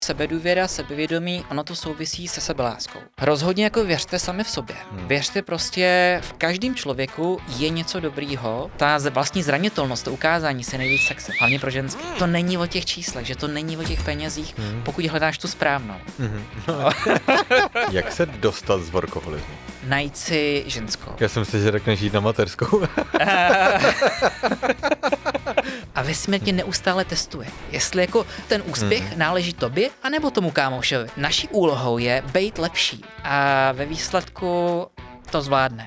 Sebedůvěra, sebevědomí, ono to souvisí se sebeláskou. Rozhodně jako věřte sami v sobě. Věřte prostě, v každém člověku je něco dobrýho. Ta vlastní zranitelnost, to ukázání se nejvíc sexy, hlavně pro ženské. To není o těch číslech, že to není o těch penězích, pokud hledáš tu správnou. Jak se dostat z workoholismu? Najít si ženskou. Já jsem si, že řekneš jít na mateřskou. A vesmír tě neustále testuje. Jestli jako ten úspěch náleží tobě, anebo tomu kámošovi. Naší úlohou je být lepší a ve výsledku to zvládne.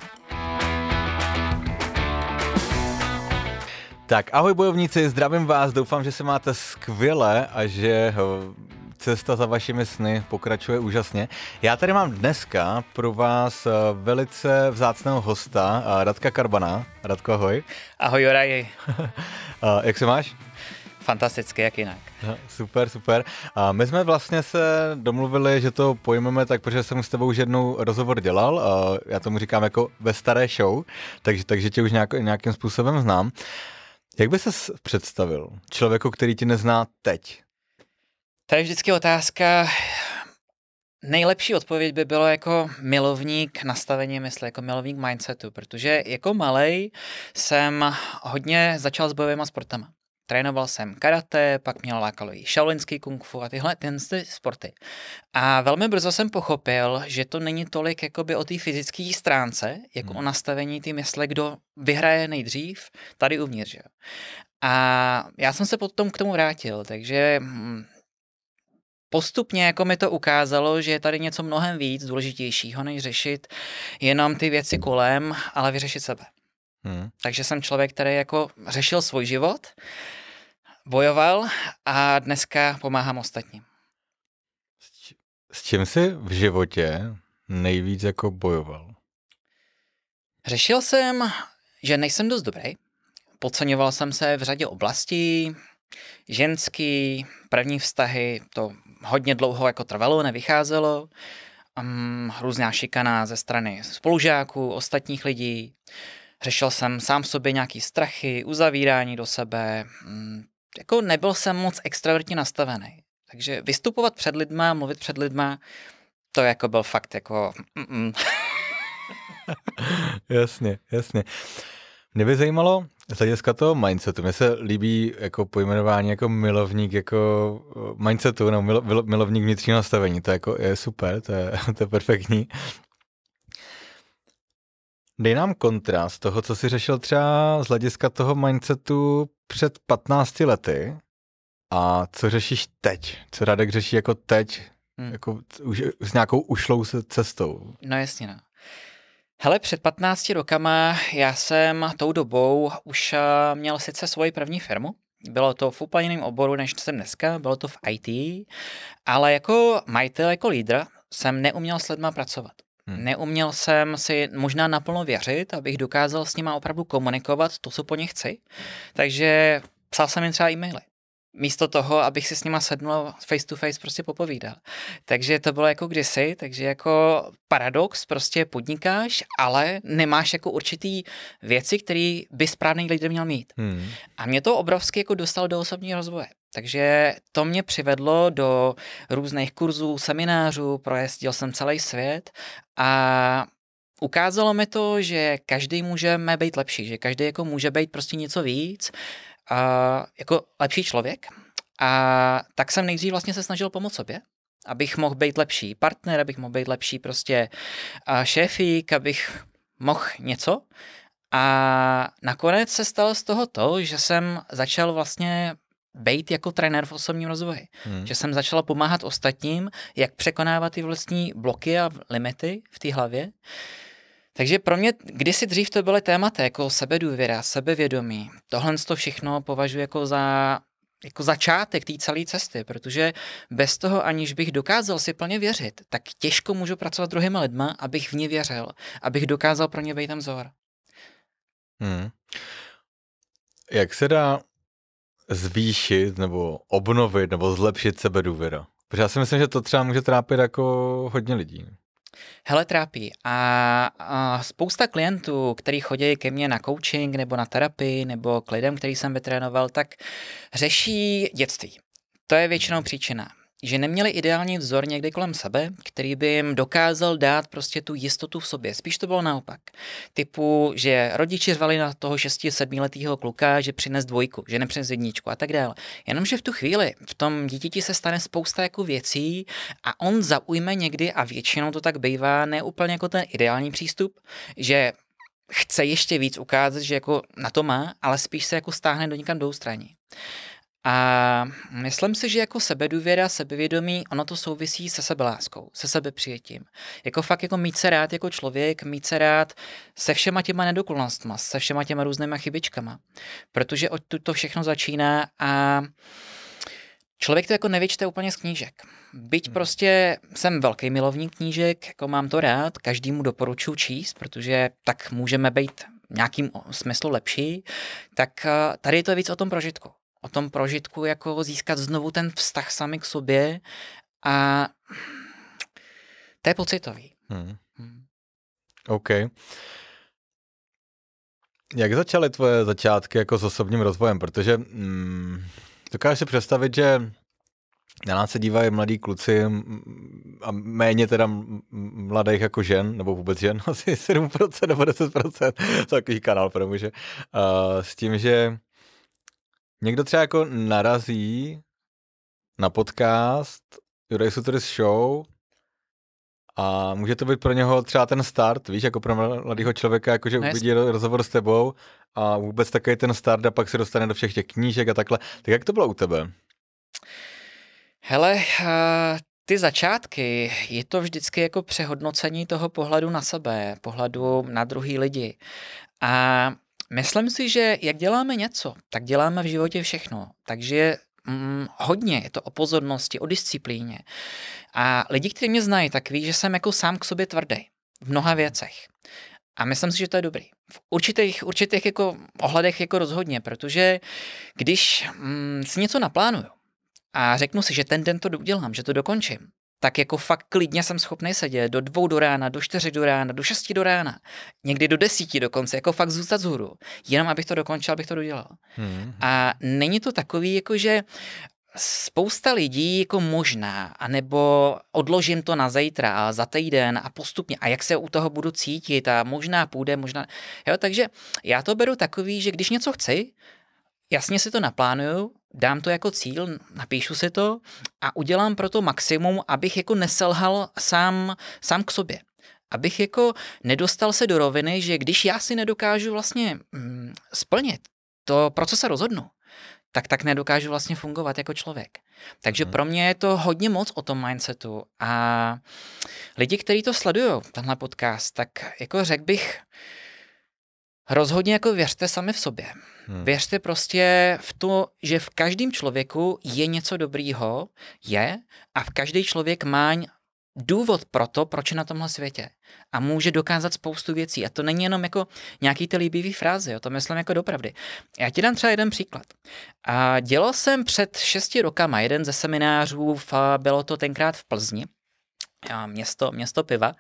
Tak ahoj bojovníci, zdravím vás, doufám, že se máte skvěle a že cesta za vašimi sny pokračuje úžasně. Já tady mám dneska pro vás velice vzácného hosta, Radka Karbana. Radko, ahoj. Ahoj, Joraji. Jak se máš? Fantasticky, jak jinak. Super, super. My jsme vlastně se domluvili, že to pojmeme tak, protože jsem s tebou už jednou rozhovor dělal, já tomu říkám jako ve staré show, takže tě už nějakým způsobem znám. Jak by ses představil člověku, který tě nezná teď? To je vždycky otázka. Nejlepší odpověď by bylo jako milovník nastavení mysli, jako milovník mindsetu, protože jako malej jsem hodně začal s bojovými sportama. Trénoval jsem karate, pak mě lákalo i shaolinský kung fu a tyhle sporty. A velmi brzo jsem pochopil, že to není tolik jakoby o té fyzické stránce, jako o nastavení té mysle, kdo vyhraje nejdřív tady uvnitř. Že? A já jsem se potom k tomu vrátil, takže postupně jako mi to ukázalo, že je tady něco mnohem víc důležitějšího, než řešit jenom ty věci kolem, ale vyřešit sebe. Takže jsem člověk, který jako řešil svůj život, bojoval a dneska pomáhám ostatním. S čím jsi v životě nejvíc jako bojoval? Řešil jsem, že nejsem dost dobrý. Podceňoval jsem se v řadě oblastí, ženský, první vztahy, to hodně dlouho jako trvalo, nevycházelo. Různá šikana ze strany spolužáků, ostatních lidí. Řešil jsem sám v sobě nějaký strachy, uzavírání do sebe. Jako nebyl jsem moc extrovertně nastavený. Takže vystupovat před lidma, mluvit před lidma, to jako byl fakt jako... Jasně. Mě by zajímalo z hlediska toho mindsetu. Mně se líbí jako pojmenování jako milovník jako mindsetu, no, milovník vnitřního nastavení. To jako je super, to je perfektní. Dej nám kontrast toho, co jsi řešil třeba z hlediska toho mindsetu před 15 lety a co řešíš teď. Co Radek řeší jako teď, jako už s nějakou ušlou cestou. No jasně, no. Hele, před 15 rokama já jsem tou dobou už měl sice svoji první firmu, bylo to v úplně jiném oboru, než jsem dneska, bylo to v IT, ale jako majitel, jako lídr jsem neuměl s lidma pracovat. Neuměl jsem si možná naplno věřit, abych dokázal s nima opravdu komunikovat to, co po nich chci, takže psal jsem jim třeba e-maily. Místo toho, abych si s nima sednul face to face prostě popovídal. Takže to bylo jako kdysi, takže jako paradox, prostě podnikáš, ale nemáš jako určitý věci, které by správný lídr měl mít. A mě to obrovsky jako dostalo do osobního rozvoje. Takže to mě přivedlo do různých kurzů, seminářů, projezdil jsem celý svět a ukázalo mi to, že každý můžeme být lepší, že každý jako může být prostě něco víc, jako lepší člověk. A tak jsem nejdřív vlastně se snažil pomoct sobě, abych mohl být lepší partner, abych mohl být lepší prostě šéfík, abych mohl něco. A nakonec se stalo z toho to, že jsem začal vlastně být jako trenér v osobním rozvoji. Že jsem začala pomáhat ostatním, jak překonávat ty vlastní bloky a limity v té hlavě. Takže pro mě kdysi dřív to byly témata jako sebedůvěra, sebevědomí. Tohle to všechno považuji jako za začátek té celé cesty, protože bez toho, aniž bych dokázal si plně věřit, tak těžko můžu pracovat s druhýma lidma, abych v ně věřil, abych dokázal pro ně být tam vzor. Jak se dá zvýšit nebo obnovit nebo zlepšit sebedůvěra? Protože já si myslím, že to třeba může trápit jako hodně lidí. Hele, trápí. A spousta klientů, který chodí ke mně na coaching nebo na terapii nebo k lidem, který jsem vytrénoval, tak řeší dětství. To je většinou příčina. že neměli ideální vzor někde kolem sebe, který by jim dokázal dát prostě tu jistotu v sobě. Spíš to bylo naopak. Typu, že rodiči řvali na toho 6-7letého kluka, že přines 2, že nepřines 1 a tak dále. Jenomže v tu chvíli v tom dítěti se stane spousta jako věcí a on zaujme někdy, a většinou to tak bývá, ne úplně jako ten ideální přístup, že chce ještě víc ukázat, že jako na to má, ale spíš se jako stáhne do někam dvoustranní. A myslím si, že jako sebedůvěra, sebevědomí, ono to souvisí se sebeláskou, se sebepřijetím. Jako fakt jako mít se rád jako člověk, mít se rád se všema těma nedokonalostma, se všema těma různýma chybičkama. Protože odtud to všechno začíná a člověk to jako nevyčte úplně z knížek. Byť prostě jsem velký milovník knížek, jako mám to rád, každému doporučuji číst, protože tak můžeme být v nějakým smyslu lepší, tak tady je to víc o tom prožitku. O tom prožitku, jako získat znovu ten vztah sami k sobě a to je pocitový. OK. Jak začaly tvoje začátky jako s osobním rozvojem? Protože dokážeš si představit, že na nás se dívají mladí kluci a méně teda mladých jako žen, nebo vůbec žen, asi 7% nebo 10%, takový kanál pro muže, s tím, že někdo třeba jako narazí na podcast Juraj Suteris Show a může to být pro něho třeba ten start, víš, jako pro mladého člověka, jakože uvidí rozhovor s tebou a vůbec takový ten start a pak se dostane do všech těch knížek a takhle. Tak jak to bylo u tebe? Hele, ty začátky, je to vždycky jako přehodnocení toho pohledu na sebe, pohledu na druhý lidi. A myslím si, že jak děláme něco, tak děláme v životě všechno. Takže hodně je to o pozornosti, o disciplíně. A lidi, kteří mě znají, tak ví, že jsem jako sám k sobě tvrdý v mnoha věcech. A myslím si, že to je dobrý. V určitých jako ohledech jako rozhodně, protože když si něco naplánuju a řeknu si, že ten den to udělám, že to dokončím, tak jako fakt klidně jsem schopný sedět do 2 do rána, do 4 do rána, do 6 do rána, někdy do 10 dokonce, jako fakt zůstat vzhůru, jenom abych to dokončil, abych to dodělal. A není to takový, jako že spousta lidí jako možná, anebo odložím to na zítra a za týden a postupně a jak se u toho budu cítit a možná půjde, možná, jo, takže já to beru takový, že když něco chci, jasně si to naplánuju, dám to jako cíl, napíšu si to a udělám pro to maximum, abych jako neselhal sám k sobě. Abych jako nedostal se do roviny, že když já si nedokážu vlastně splnit to, pro co se rozhodnu, tak nedokážu vlastně fungovat jako člověk. Takže pro mě je to hodně moc o tom mindsetu a lidi, kteří to sledují, tenhle podcast, tak jako řekl bych, rozhodně jako věřte sami v sobě. Věřte prostě v to, že v každém člověku je něco dobrýho, a v každý člověk má důvod pro to, proč je na tomhle světě. A může dokázat spoustu věcí. A to není jenom jako nějaký ty líbivý fráze, jo, to myslím jako dopravdy. Já ti dám třeba jeden příklad. A dělal jsem před 6 rokama jeden ze seminářů, bylo to tenkrát v Plzni, město piva.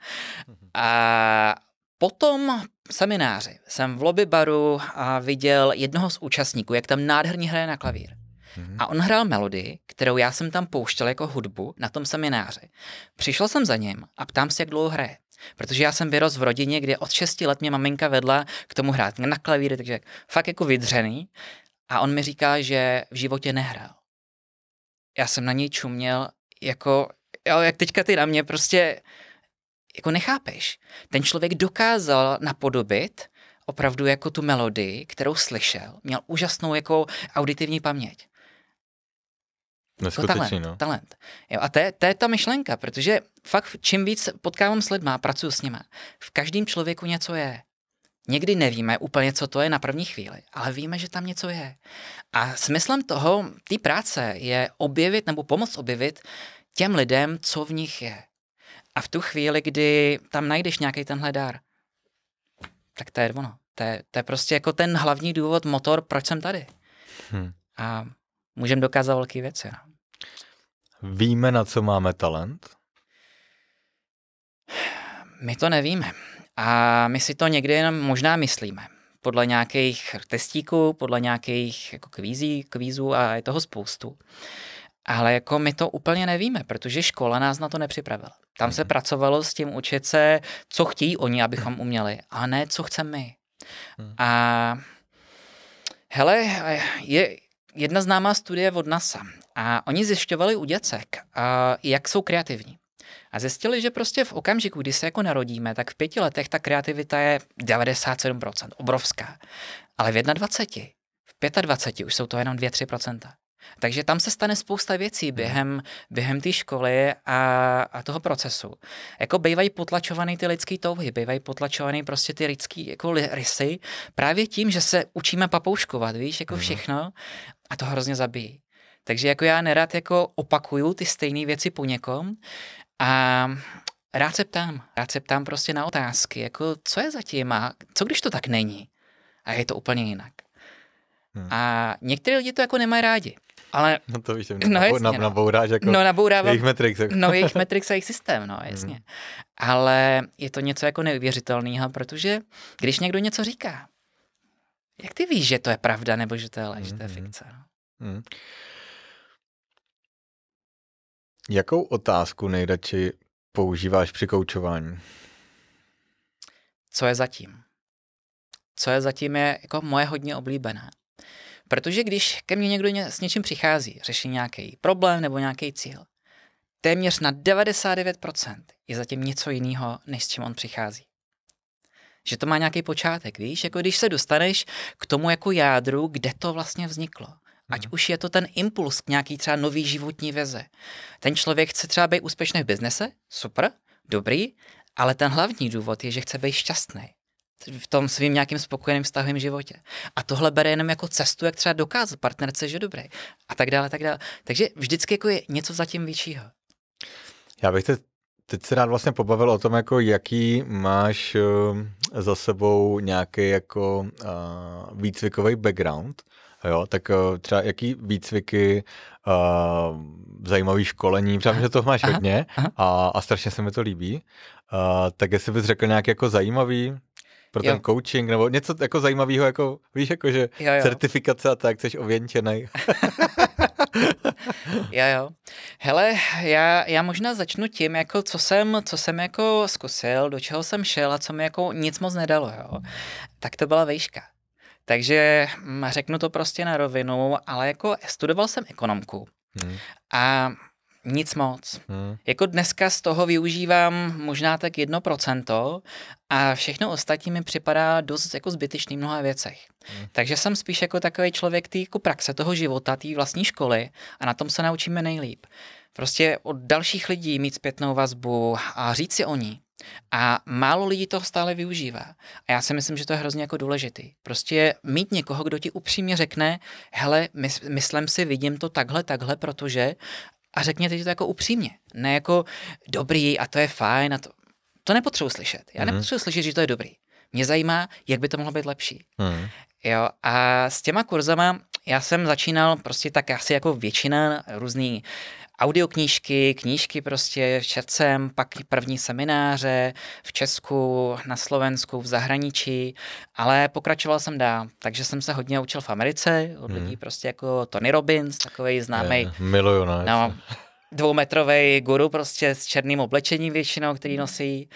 A po tom semináři jsem v lobby baru viděl jednoho z účastníků, jak tam nádherně hraje na klavír. A on hrál melodii, kterou já jsem tam pouštěl jako hudbu na tom semináři. Přišel jsem za ním a ptám se, jak dlouho hraje. Protože já jsem vyrostl v rodině, kde od 6 let mě maminka vedla k tomu hrát na klavíry, takže fakt jako vydřený. A on mi říká, že v životě nehrál. Já jsem na něj čuměl, jako, jo, jak teďka ty na mě, prostě jako nechápeš. Ten člověk dokázal napodobit opravdu jako tu melodii, kterou slyšel. Měl úžasnou jako auditivní paměť. Neskutečný, talent. Jo, a to je ta myšlenka, protože fakt čím víc potkávám s lidma a pracuji s nima, v každém člověku něco je. Někdy nevíme úplně, co to je na první chvíli, ale víme, že tam něco je. A smyslem té práce je objevit nebo pomoct objevit těm lidem, co v nich je. A v tu chvíli, kdy tam najdeš nějaký tenhle dar, tak to je ono. To je prostě jako ten hlavní důvod, motor, proč jsem tady. A můžeme dokázat velké věci. No. Víme, na co máme talent? My to nevíme. A my si to někdy jenom možná myslíme. Podle nějakých testíků, podle nějakých jako kvízů a je toho spoustu. Ale jako my to úplně nevíme, protože škola nás na to nepřipravila. Tam se pracovalo s tím učit se, co chtějí oni, abychom uměli, a ne, co chceme my. A hele, je jedna známá studie od NASA a oni zjišťovali u děcek, jak jsou kreativní. A zjistili, že prostě v okamžiku, kdy se jako narodíme, tak v 5 letech ta kreativita je 97%, obrovská. Ale v 21, v 25 už jsou to jenom 2-3%. Takže tam se stane spousta věcí během té školy a toho procesu. Jako bývají potlačovaný ty lidský touhy, bývají potlačovaný prostě ty lidský jako rysy právě tím, že se učíme papouškovat, víš, jako všechno a to hrozně zabíjí. Takže jako já nerad jako opakuju ty stejné věci po někom a rád se ptám prostě na otázky, jako co je zatím a co když to tak není a je to úplně jinak. A některé lidi to jako nemají rádi. Ale, no to víš, nabouráš jako jejich Matrix. Jako. No jejich Matrix a jejich systém, no jasně. Ale je to něco jako neuvěřitelného, protože když někdo něco říká, jak ty víš, že to je pravda, nebo že to je lež, to je fikce? No? Jakou otázku nejradši používáš při koučování? Co je zatím? Co je zatím je jako moje hodně oblíbené. Protože když ke mně někdo s něčím přichází, řeší nějaký problém nebo nějaký cíl, téměř na 99% je zatím něco jiného, než s čím on přichází. Že to má nějaký počátek, víš? Jako když se dostaneš k tomu jako jádru, kde to vlastně vzniklo. Ať už je to ten impuls k nějaký třeba nový životní vize. Ten člověk chce třeba být úspěšný v biznese, super, dobrý, ale ten hlavní důvod je, že chce být šťastný v tom svým nějakým spokojeným vztahovém životě. A tohle bere jenom jako cestu, jak třeba dokázat partnerce, že dobrý. A tak dále, tak dále. Takže vždycky jako je něco zatím většího. Já bych teď se rád vlastně pobavil o tom, jako jaký máš za sebou nějaký jako výcvikový background. Jo, tak třeba jaký výcviky, zajímavý školení, třeba že toho máš hodně a strašně se mi to líbí. Tak jestli bys řekl nějak jako zajímavý pro ten coaching, nebo něco jako zajímavého, jako víš, jako že certifikace a tak, jsi ověnčenej. Jo. Hele, já možná začnu tím, jako co jsem jako zkusil, do čeho jsem šel a co mi jako nic moc nedalo, jo. Tak to byla vejška. Takže řeknu to prostě na rovinu, ale jako studoval jsem ekonomku a nic moc. Jako dneska z toho využívám možná tak 1% a všechno ostatní mi připadá dost jako zbytečný v mnoha věcech. Takže jsem spíš jako takový člověk té jako praxe toho života, té vlastní školy a na tom se naučíme nejlíp. Prostě od dalších lidí mít zpětnou vazbu a říct si o ní. A málo lidí toho stále využívá. A já si myslím, že to je hrozně jako důležitý. Prostě mít někoho, kdo ti upřímně řekne, hele, myslím si, vidím to takhle, protože a řekněte ti to jako upřímně. Ne jako dobrý a to je fajn a to nepotřebuji slyšet. Já nepotřebuji slyšet, že to je dobrý. Mě zajímá, jak by to mohlo být lepší. Jo, a s těma kurzama já jsem začínal prostě tak asi jako většina různý audioknížky, knížky prostě, četl jsem, pak první semináře v Česku, na Slovensku, v zahraničí, ale pokračoval jsem dál, takže jsem se hodně učil v Americe, od lidí prostě jako Tony Robbins, takovej známý, miluju, no, 2metrovej guru prostě s černým oblečením většinou, který nosí.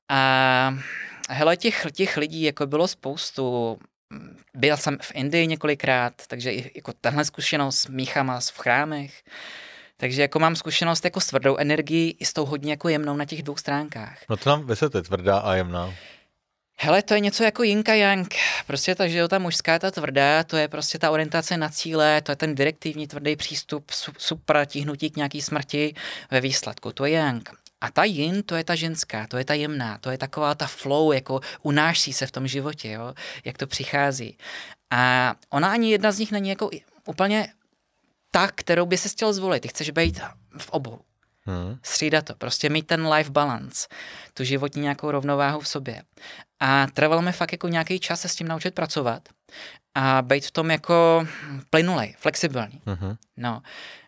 A hele, těch lidí jako bylo spoustu. Byl jsem v Indii několikrát, takže i jako tenhle zkušenost míchám v chrámech. Takže jako mám zkušenost jako s tvrdou energií i s tou hodně jako jemnou na těch 2 stránkách. No to nám vysvětlit, tvrdá a jemná. Hele, to je něco jako yin a yang. Prostě ta mužská, ta tvrdá, to je prostě ta orientace na cíle, to je ten direktivní tvrdý přístup, super tíhnutí k nějaký smrti ve výsledku. To je yang. A ta yin, to je ta ženská, to je ta jemná, to je taková ta flow, jako unáší se v tom životě, jo, jak to přichází. A ona ani jedna z nich není jako úplně ta, kterou by si chtěl zvolit. Ty chceš být v obou. Střídat to, prostě mít ten life balance, tu životní nějakou rovnováhu v sobě. A trvalo mi fakt jako nějaký čas se s tím naučit pracovat a být v tom jako plynulej, flexibilní. No.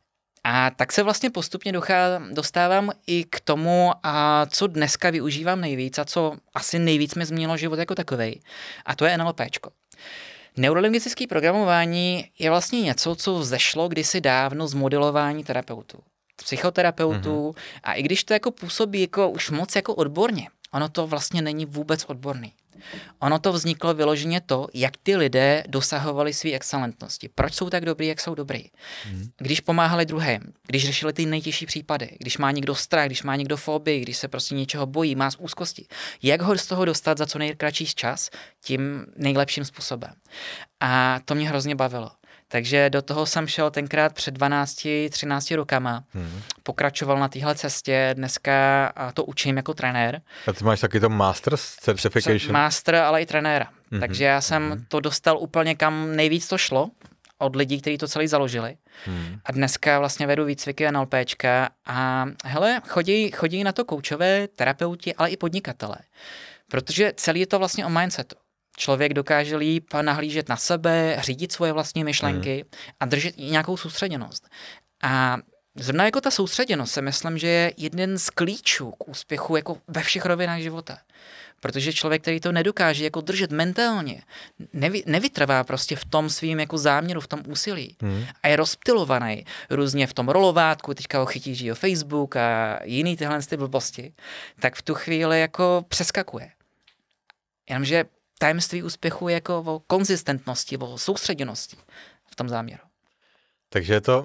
A tak se vlastně postupně dostávám i k tomu, a co dneska využívám nejvíc a co asi nejvíc mi změnilo život jako takovej. A to je NLPčko. Neurolingvistické programování je vlastně něco, co vzešlo kdysi dávno z modelování terapeutů, psychoterapeutů a i když to jako působí jako už moc jako odborně, ono to vlastně není vůbec odborný. Ono to vzniklo vyloženě to, jak ty lidé dosahovali své excelentnosti. Proč jsou tak dobrý, jak jsou dobrý. Když pomáhali druhým, když řešili ty nejtěžší případy, když má někdo strach, když má někdo fobii, když se prostě něčeho bojí, má z úzkosti. Jak ho z toho dostat za co nejkratší čas, tím nejlepším způsobem. A to mě hrozně bavilo. Takže do toho jsem šel tenkrát před 12-13 rokama. Pokračoval na téhle cestě, dneska to učím jako trenér. A ty máš taky to Master Certification? Master, ale i trenéra. Takže já jsem to dostal úplně kam nejvíc to šlo od lidí, kteří to celý založili. A dneska vlastně vedu výcviky NLPčka a hele, chodí na to koučové, terapeuti, ale i podnikatelé. Protože celý je to vlastně o mindsetu. Člověk dokáže líp nahlížet na sebe, řídit svoje vlastní myšlenky a držet i nějakou soustředěnost. A zrovna jako ta soustředěnost si myslím, že je jeden z klíčů k úspěchu jako ve všech rovinách života. Protože člověk, který to nedokáže jako držet mentálně, nevytrvá prostě v tom svým jako záměru, v tom úsilí. A je rozptylovaný různě v tom rolovátku, teďka ho chytí, že jo, Facebook a jiný tyhle ty blbosti, tak v tu chvíli jako přeskakuje. Jenomže tajemství úspěchu je jako o konzistentnosti, o soustředěnosti v tom záměru. Takže to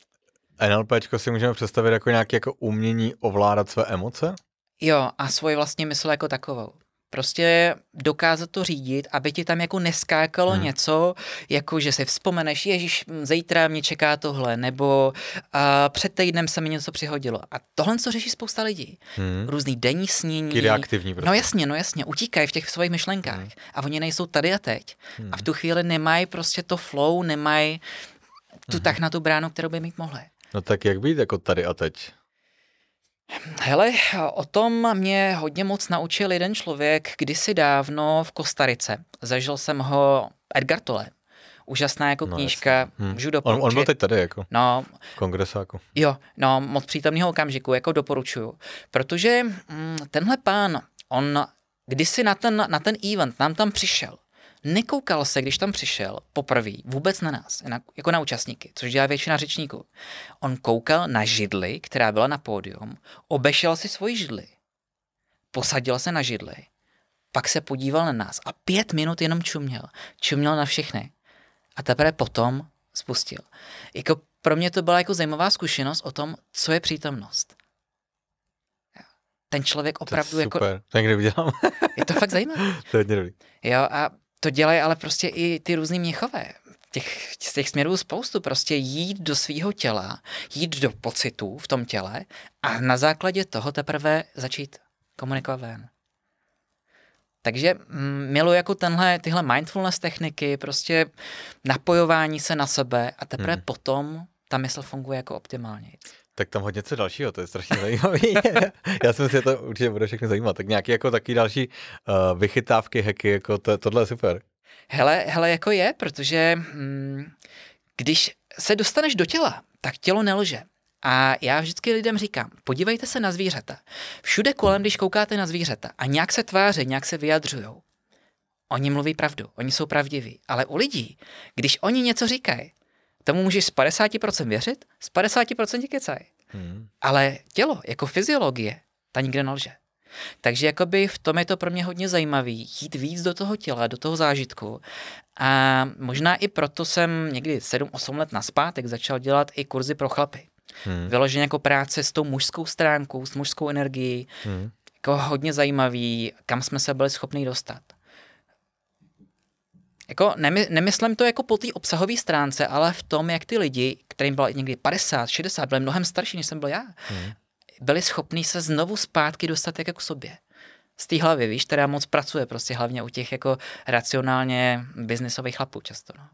NLPčko si můžeme představit jako nějaké jako umění ovládat své emoce? Jo, a svoji vlastní mysl jako takovou. Prostě dokázat to řídit, aby ti tam jako neskákalo něco, jako že si vzpomeneš, ježiš, zítra mě čeká tohle, nebo před týdnem se mi něco přihodilo. A tohle, co řeší spousta lidí. Různý denní snění. Reaktivní prostě. No jasně, utíkají v těch svých myšlenkách. A oni nejsou tady a teď. A v tu chvíli nemají prostě to flow, nemají tu tak na tu bránu, kterou by mít mohli. No tak jak být jako tady a teď? Hele, o tom mě hodně moc naučil jeden člověk kdysi dávno v Kostarice. Zažil jsem ho Edgar Tolle. Úžasná jako knížka. Můžu doporučit. On byl teď tady jako no, kongresáku. Jo, no, moc přítomného okamžiku, jako doporučuju. Protože tenhle pán, on kdysi na ten event nám tam přišel. Nekoukal se, když tam přišel poprvé, vůbec na nás, jako na účastníky, což dělá většina řečníků. On koukal na židli, která byla na pódium, obešel si svoji židli, posadil se na židli, pak se podíval na nás a 5 minut jenom čuměl na všechny. A teprve potom spustil. Jako pro mě to byla jako zajímavá zkušenost o tom, co je přítomnost. Ten člověk opravdu to super. jako... To někdy udělám. Je to fakt zajímavé. To je dobrý. Jo, a to dělají ale prostě i ty různý mnichové. Z těch směrů spoustu. Prostě jít do svýho těla, jít do pocitů v tom těle a na základě toho teprve začít komunikovat ven. Takže miluji jako tyhle mindfulness techniky, prostě napojování se na sebe a teprve potom ta mysl funguje jako optimálně. Tak tam hodně co dalšího, to je strašně zajímavý. Já si myslím, že to určitě bude všechny zajímat. Tak nějaký jako taky další vychytávky, hacky, jako tohle je super. Hele, jako je, protože když se dostaneš do těla, tak tělo nelže. A já vždycky lidem říkám, podívejte se na zvířata. Všude kolem, když koukáte na zvířata a nějak se tváří, nějak se vyjadřujou, oni mluví pravdu, oni jsou pravdiví. Ale u lidí, když oni něco říkají, tomu můžeš z 50% věřit, z 50% kecají. Ale tělo, jako fyziologie, ta nikde nelže. Takže jakoby v tom je to pro mě hodně zajímavý, jít víc do toho těla, do toho zážitku. A možná i proto jsem někdy 7-8 let nazpátek začal dělat i kurzy pro chlapy. Vyloženě jako práce s tou mužskou stránkou, s mužskou energií. Jako hodně zajímavý, kam jsme se byli schopni dostat. Jako nemyslím to jako po té obsahové stránce, ale v tom, jak ty lidi, kterým bylo někdy 50, 60, byli mnohem starší, než jsem byl já, byli schopní se znovu zpátky dostat jako k sobě. Z té hlavy, víš, která moc pracuje prostě hlavně u těch jako racionálně biznisových chlapů často. No.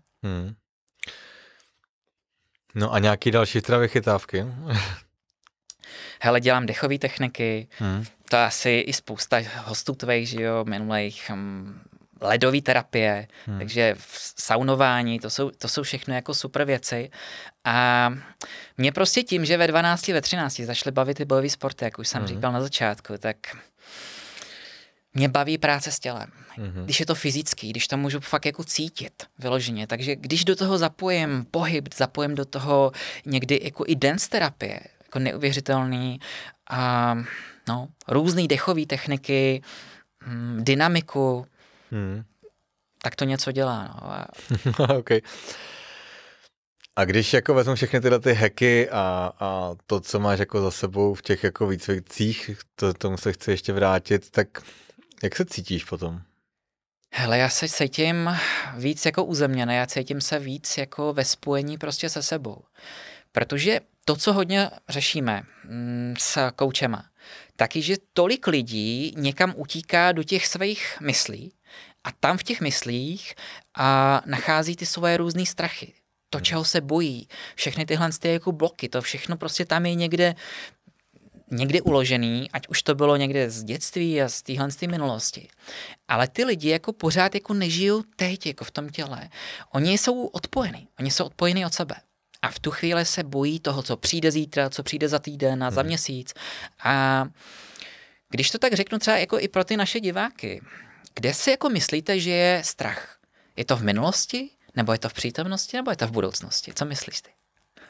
No a nějaký další teda vychytávky? Hele, dělám dechové techniky, to asi i spousta hostů tvých, že jo, minulých ledové terapie, takže saunování, to jsou všechno jako super věci. A mě prostě tím, že ve 12, ve 13 začaly bavit ty bojové sporty, jak už jsem říkal na začátku, tak Mě baví práce s tělem. Když je to fyzický, když to můžu fakt jako cítit vyloženě. Takže když do toho zapojím pohyb, zapojím do toho někdy jako i dance terapie, jako neuvěřitelný, a různý dechové techniky, dynamiku, tak to něco dělá. Okay. A když jako vezmu všechny tyhle ty hacky a to, co máš jako za sebou v těch jako výcvikcích, tomu se chci ještě vrátit, tak jak se cítíš potom? Hele, já se cítím víc jako uzemněný, já cítím se víc jako ve spojení prostě se sebou. Protože to, co hodně řešíme s koučema, taky, že tolik lidí někam utíká do těch svých myslí a tam v těch myslích nachází ty svoje různý strachy. To, čeho se bojí, všechny tyhle jako bloky, to všechno prostě tam je někde uložený, ať už to bylo někde z dětství a z téhle minulosti. Ale ty lidi jako pořád jako nežijou teď jako v tom těle. Oni jsou odpojení od sebe. A v tu chvíli se bojí toho, co přijde zítra, co přijde za týden a za měsíc. A když to tak řeknu třeba jako i pro ty naše diváky, kde si jako myslíte, že je strach? Je to v minulosti? Nebo je to v přítomnosti? Nebo je to v budoucnosti? Co myslíš ty?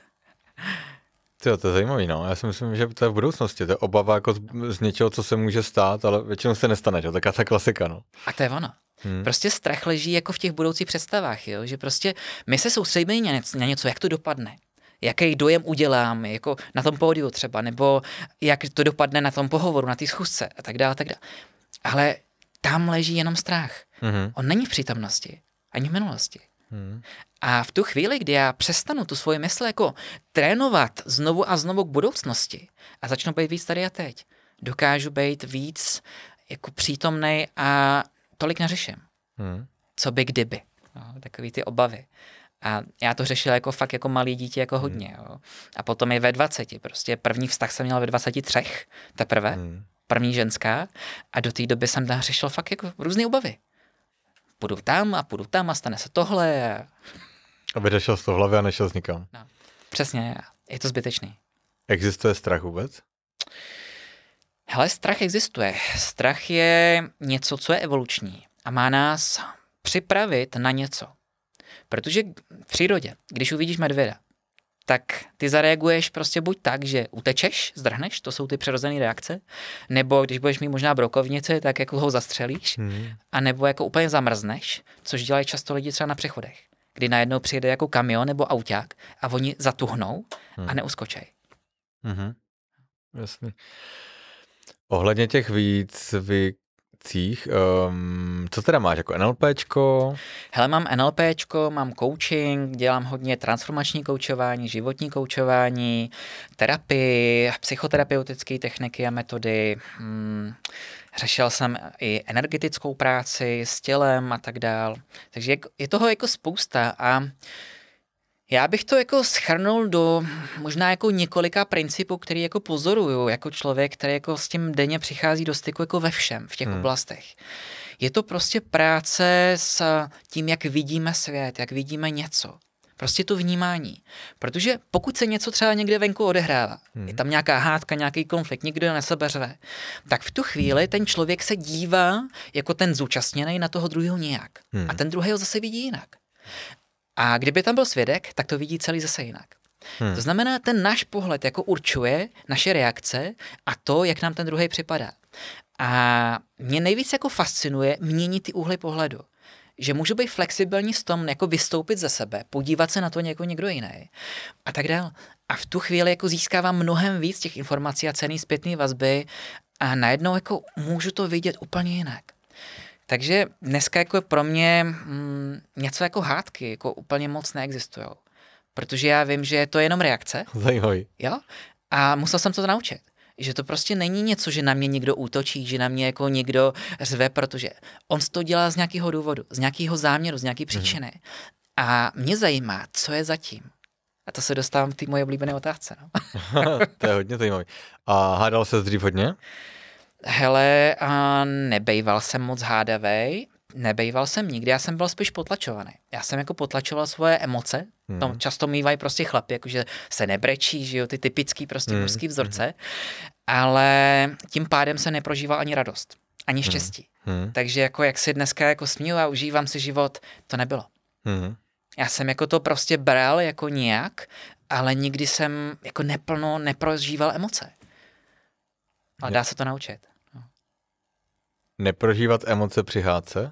To je zajímavý, no. Já si myslím, že to je v budoucnosti. To je obava jako z něčeho, co se může stát, ale většinou se nestane, že? Taká ta klasika, no. A to je ono. Prostě strach leží jako v těch budoucích představách, jo? Že prostě my se soustředíme na něco, jak to dopadne. Jaký dojem udělám, jako na tom pódiu třeba, nebo jak to dopadne na tom pohovoru, na té schůzce a tak dále, tak dále. Ale tam leží jenom strach. On není v přítomnosti, ani v minulosti. A v tu chvíli, kdy já přestanu tu svoji mysl jako trénovat znovu a znovu k budoucnosti a začnu být víc tady a teď, dokážu být víc jako přítomnej a tolik neřeším. Co by kdyby. No, takový ty obavy. A já to řešil jako fakt jako malý dítě jako hodně. Jo. A potom je ve 20. Prostě první vztah jsem měl ve 23 teprve. První ženská. A do té doby jsem tam řešil fakt jako různé obavy. Půjdu tam a stane se tohle. Aby nešel z toho hlavy a nešel z nikam. No, přesně, je to zbytečný. Existuje strach vůbec? Hele, strach existuje. Strach je něco, co je evoluční a má nás připravit na něco. Protože v přírodě, když uvidíš medvěda, tak ty zareaguješ prostě buď tak, že utečeš, zdrhneš, to jsou ty přirozené reakce, nebo když budeš mít možná brokovnici, tak jako ho zastřelíš, a nebo jako úplně zamrzneš, což dělají často lidi třeba na přechodech, kdy najednou přijede jako kamion nebo auták a oni zatuhnou a neuskočej. Jasný. Ohledně těch výcvikcích, co teda máš, jako NLPčko? Hele, mám NLPčko, mám coaching, dělám hodně transformační koučování, životní koučování, terapii, psychoterapeutické techniky a metody. Řešil jsem i energetickou práci s tělem a tak dál. Takže je toho jako spousta a já bych to jako shrnul do možná jako několika principů, který jako pozoruju jako člověk, který jako s tím denně přichází do styku jako ve všem v těch oblastech. Je to prostě práce s tím, jak vidíme svět, jak vidíme něco. Prostě to vnímání. Protože pokud se něco třeba někde venku odehrává, je tam nějaká hádka, nějaký konflikt, někdo na sebe řve, tak v tu chvíli ten člověk se dívá jako ten zúčastněný na toho druhého nějak. A ten druhý ho zase vidí jinak. A kdyby tam byl svědek, tak to vidí celý zase jinak. To znamená, ten náš pohled jako určuje naše reakce a to, jak nám ten druhý připadá. A mě nejvíc jako fascinuje měnit ty úhly pohledu. Že můžu být flexibilní s tom, jako vystoupit ze sebe, podívat se na to jako někdo jiný a tak dál. A v tu chvíli jako získávám mnohem víc těch informací a cenný zpětný vazby a najednou jako můžu to vidět úplně jinak. Takže dneska jako pro mě něco jako hádky jako úplně moc neexistují. Protože já vím, že je to jenom reakce. Zajímavý. Jo? A musel jsem to naučit. Že to prostě není něco, že na mě někdo útočí, že na mě jako někdo řve, protože on to dělá z nějakého důvodu, z nějakého záměru, z nějaké příčiny. A mě zajímá, co je zatím. A to se dostávám k té moje oblíbené otázce. No. To je hodně zajímavý. A hádal se dřív hodně? Hele, nebejval jsem moc hádavej, nebejval jsem nikdy, já jsem byl spíš potlačovaný. Já jsem jako potlačoval svoje emoce, to často mývají prostě chlapi, jakože se nebrečí, že jo, ty typický prostě mužský vzorce, ale tím pádem se neprožíval ani radost. ani štěstí. Takže jako jak si dneska jako směju a užívám si život, to nebylo. Já jsem jako to prostě bral jako nějak, ale nikdy jsem jako neplno neprožíval emoce. Ale dá se to naučit. Neprožívat emoce při hádce?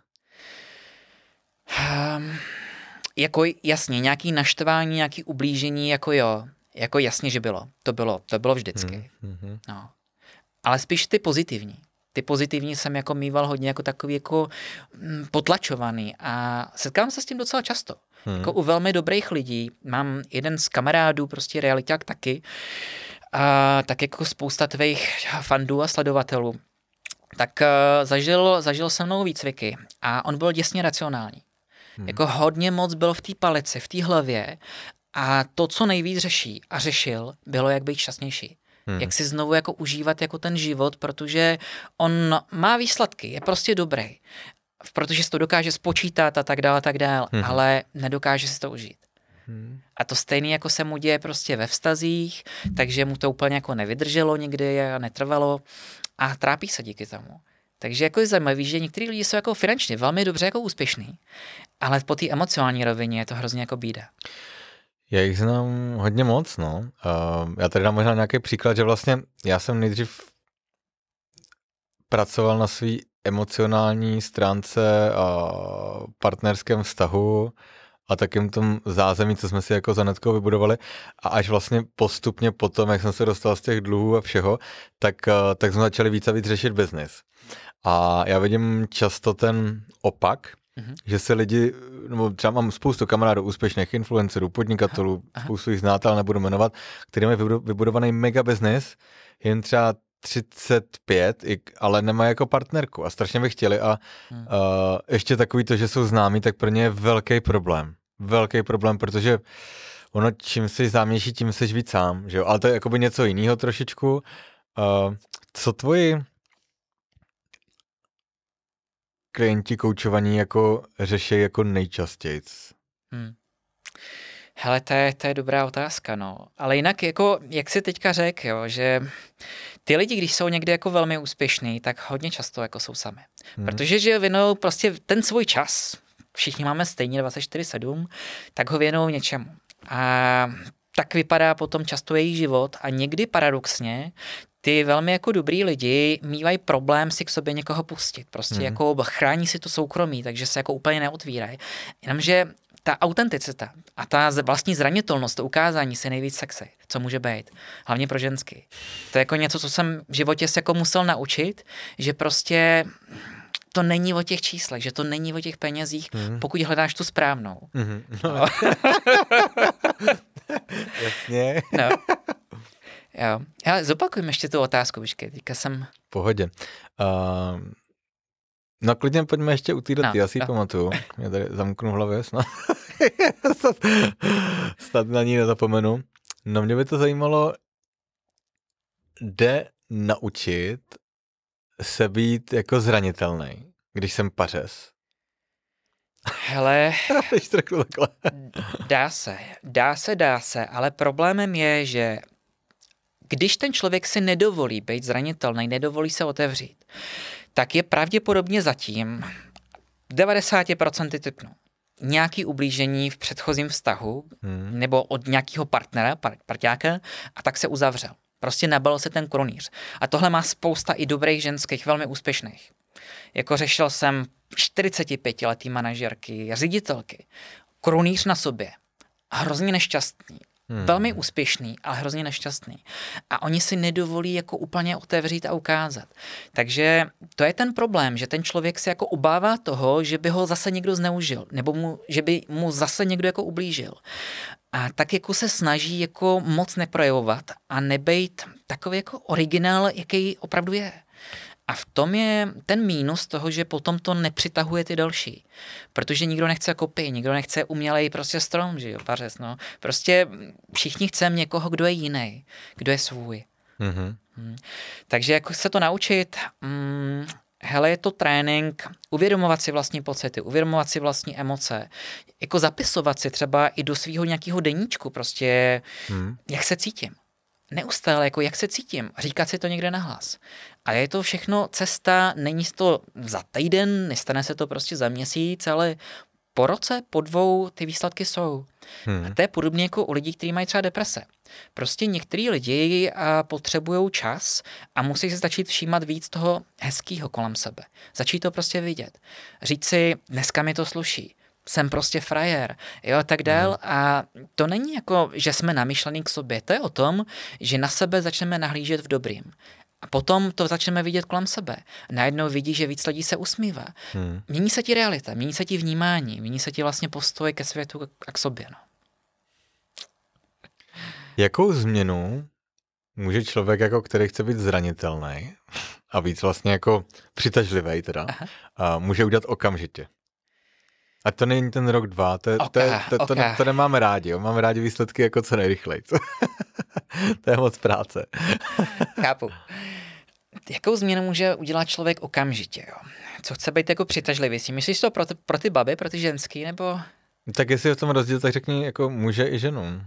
Jako jasně, nějaký naštvání, nějaký ublížení, jako jo. Jako jasně, že bylo. To bylo vždycky. No. Ale spíš ty pozitivní. Ty pozitivní jsem jako mýval hodně jako takový jako potlačovaný a setkám se s tím docela často. Jako u velmi dobrých lidí. Mám jeden z kamarádů, prostě realiták taky, a tak jako spousta tvých fandů a sledovatelů. Tak zažil se mnou výcviky a on byl děsně racionální. Jako hodně moc byl v té palici, v té hlavě a to, co nejvíc řeší a řešil, bylo, jak být šťastnější. Jak si znovu jako užívat jako ten život, protože on má výsledky, je prostě dobrý. Protože si to dokáže spočítat a tak dále, ale nedokáže si to užít. A to stejné jako se mu děje prostě ve vztazích, takže mu to úplně jako nevydrželo nikdy a netrvalo a trápí se díky tomu. Takže jako je zajímavý, že některý lidi jsou jako finančně velmi dobře jako úspěšný, ale po té emocionální rovině je to hrozně jako bída. Já jich znám hodně moc, no. Já tady dám možná nějaký příklad, že vlastně já jsem nejdřív pracoval na své emocionální stránce a partnerském vztahu a takým tom zázemí, co jsme si jako s Anetkou vybudovali a až vlastně postupně potom, jak jsem se dostal z těch dluhů a všeho, tak jsme začali víc a víc řešit biznis. A já vidím často ten opak, že se lidi, nebo třeba mám spoustu kamarádů, úspěšných influencerů, podnikatelů, spoustu jich znáte, ale nebudu jmenovat, který mají vybudovaný mega business, jen třeba 35, ale nemají jako partnerku a strašně by chtěli a ještě takový to, že jsou známí, tak pro ně je velký problém. Velký problém, protože ono, čím jsi známější, tím jsi víc sám, že jo? Ale to je jakoby něco jiného trošičku. Co tvoji klienti koučovaní jako řeší jako nejčastěji? Hele, to je dobrá otázka, no. Ale jinak, jako, jak jsi teďka řekl, jo, že ty lidi, když jsou někde jako velmi úspěšní, tak hodně často jako jsou sami. Protože, že věnují prostě ten svůj čas, všichni máme stejně 24/7, tak ho věnují něčemu. A tak vypadá potom často jejich život a někdy paradoxně ty velmi jako dobrý lidi mívají problém si k sobě někoho pustit. Prostě jako chrání si to soukromí, takže se jako úplně neotvírají. Jenomže ta autenticita a ta vlastní zranitelnost, to ukázání si nejvíc sexy, co může být, hlavně pro ženský. To je jako něco, co jsem v životě se jako musel naučit, že prostě to není o těch číslech, že to není o těch penězích, pokud hledáš tu správnou. No. Jasně. No. Jo. Ale zopakujme ještě tu otázku, počkej, teďka jsem... Pohodě. No klidně pojďme ještě u té daty, já si ji pamatuju. Mě tady zamknu v hlavě, snad na ní nezapomenu. No mě by to zajímalo, jde naučit se být jako zranitelný, když jsem pařez. Hele, Když to řeknu takhle. Dá se, ale problémem je, že když ten člověk si nedovolí být zranitelný, nedovolí se otevřít, tak je pravděpodobně zatím 90% typnu nějaký ublížení v předchozím vztahu nebo od nějakého partnera, parťáka a tak se uzavřel. Prostě nabalil se ten krunýř. A tohle má spousta i dobrých ženských, velmi úspěšných. Jako řešil jsem 45letý manažerky, ředitelky, krunýř na sobě, hrozně nešťastný. Velmi úspěšný, ale hrozně nešťastný. A oni si nedovolí jako úplně otevřít a ukázat. Takže to je ten problém, že ten člověk se jako obává toho, že by ho zase někdo zneužil, nebo že by mu zase někdo jako ublížil. A tak jako se snaží jako moc neprojevovat a nebejt takový jako originál, jaký opravdu je. A v tom je ten mínus toho, že potom to nepřitahuje ty další. Protože nikdo nechce kopii, nikdo nechce umělej prostě strom, že jo, pařez, no. Prostě všichni chceme někoho, kdo je jiný, kdo je svůj. Takže jako se to naučit, hele, je to trénink, uvědomovat si vlastní pocity, uvědomovat si vlastní emoce, jako zapisovat si třeba i do svého nějakého deníčku prostě, jak se cítím. neustále, jako jak se cítím, říkat si to někde nahlas. A je to všechno cesta, není to za týden, nestane se to prostě za měsíc, ale po roce, po 2 ty výsledky jsou. A to je podobně jako u lidí, kteří mají třeba deprese. Prostě některý lidi potřebují čas a musí se začít všímat víc toho hezkýho kolem sebe. Začít to prostě vidět. Říct si, dneska mi to sluší. Jsem prostě frajer, jo, tak dál. A to není jako, že jsme namyšlení k sobě. To je o tom, že na sebe začneme nahlížet v dobrým. A potom to začneme vidět kolem sebe. Najednou vidí, že víc lidí se usmívá. Mění se ti realita, mění se ti vnímání, mění se ti vlastně postoj ke světu a k sobě. No. Jakou změnu může člověk, jako který chce být zranitelný a víc vlastně jako přitažlivý teda, může udělat okamžitě? A to není ten rok 2, to nemáme rádi, jo? Máme rádi výsledky jako co nejrychleji. To je moc práce. Chápu. Jakou změnu může udělat člověk okamžitě? Jo? Co chce být jako přitažlivý? Myslíš to pro ty baby, pro ty ženský, nebo... Tak jestli je v tom rozdíl, tak řekni jako muže i ženu.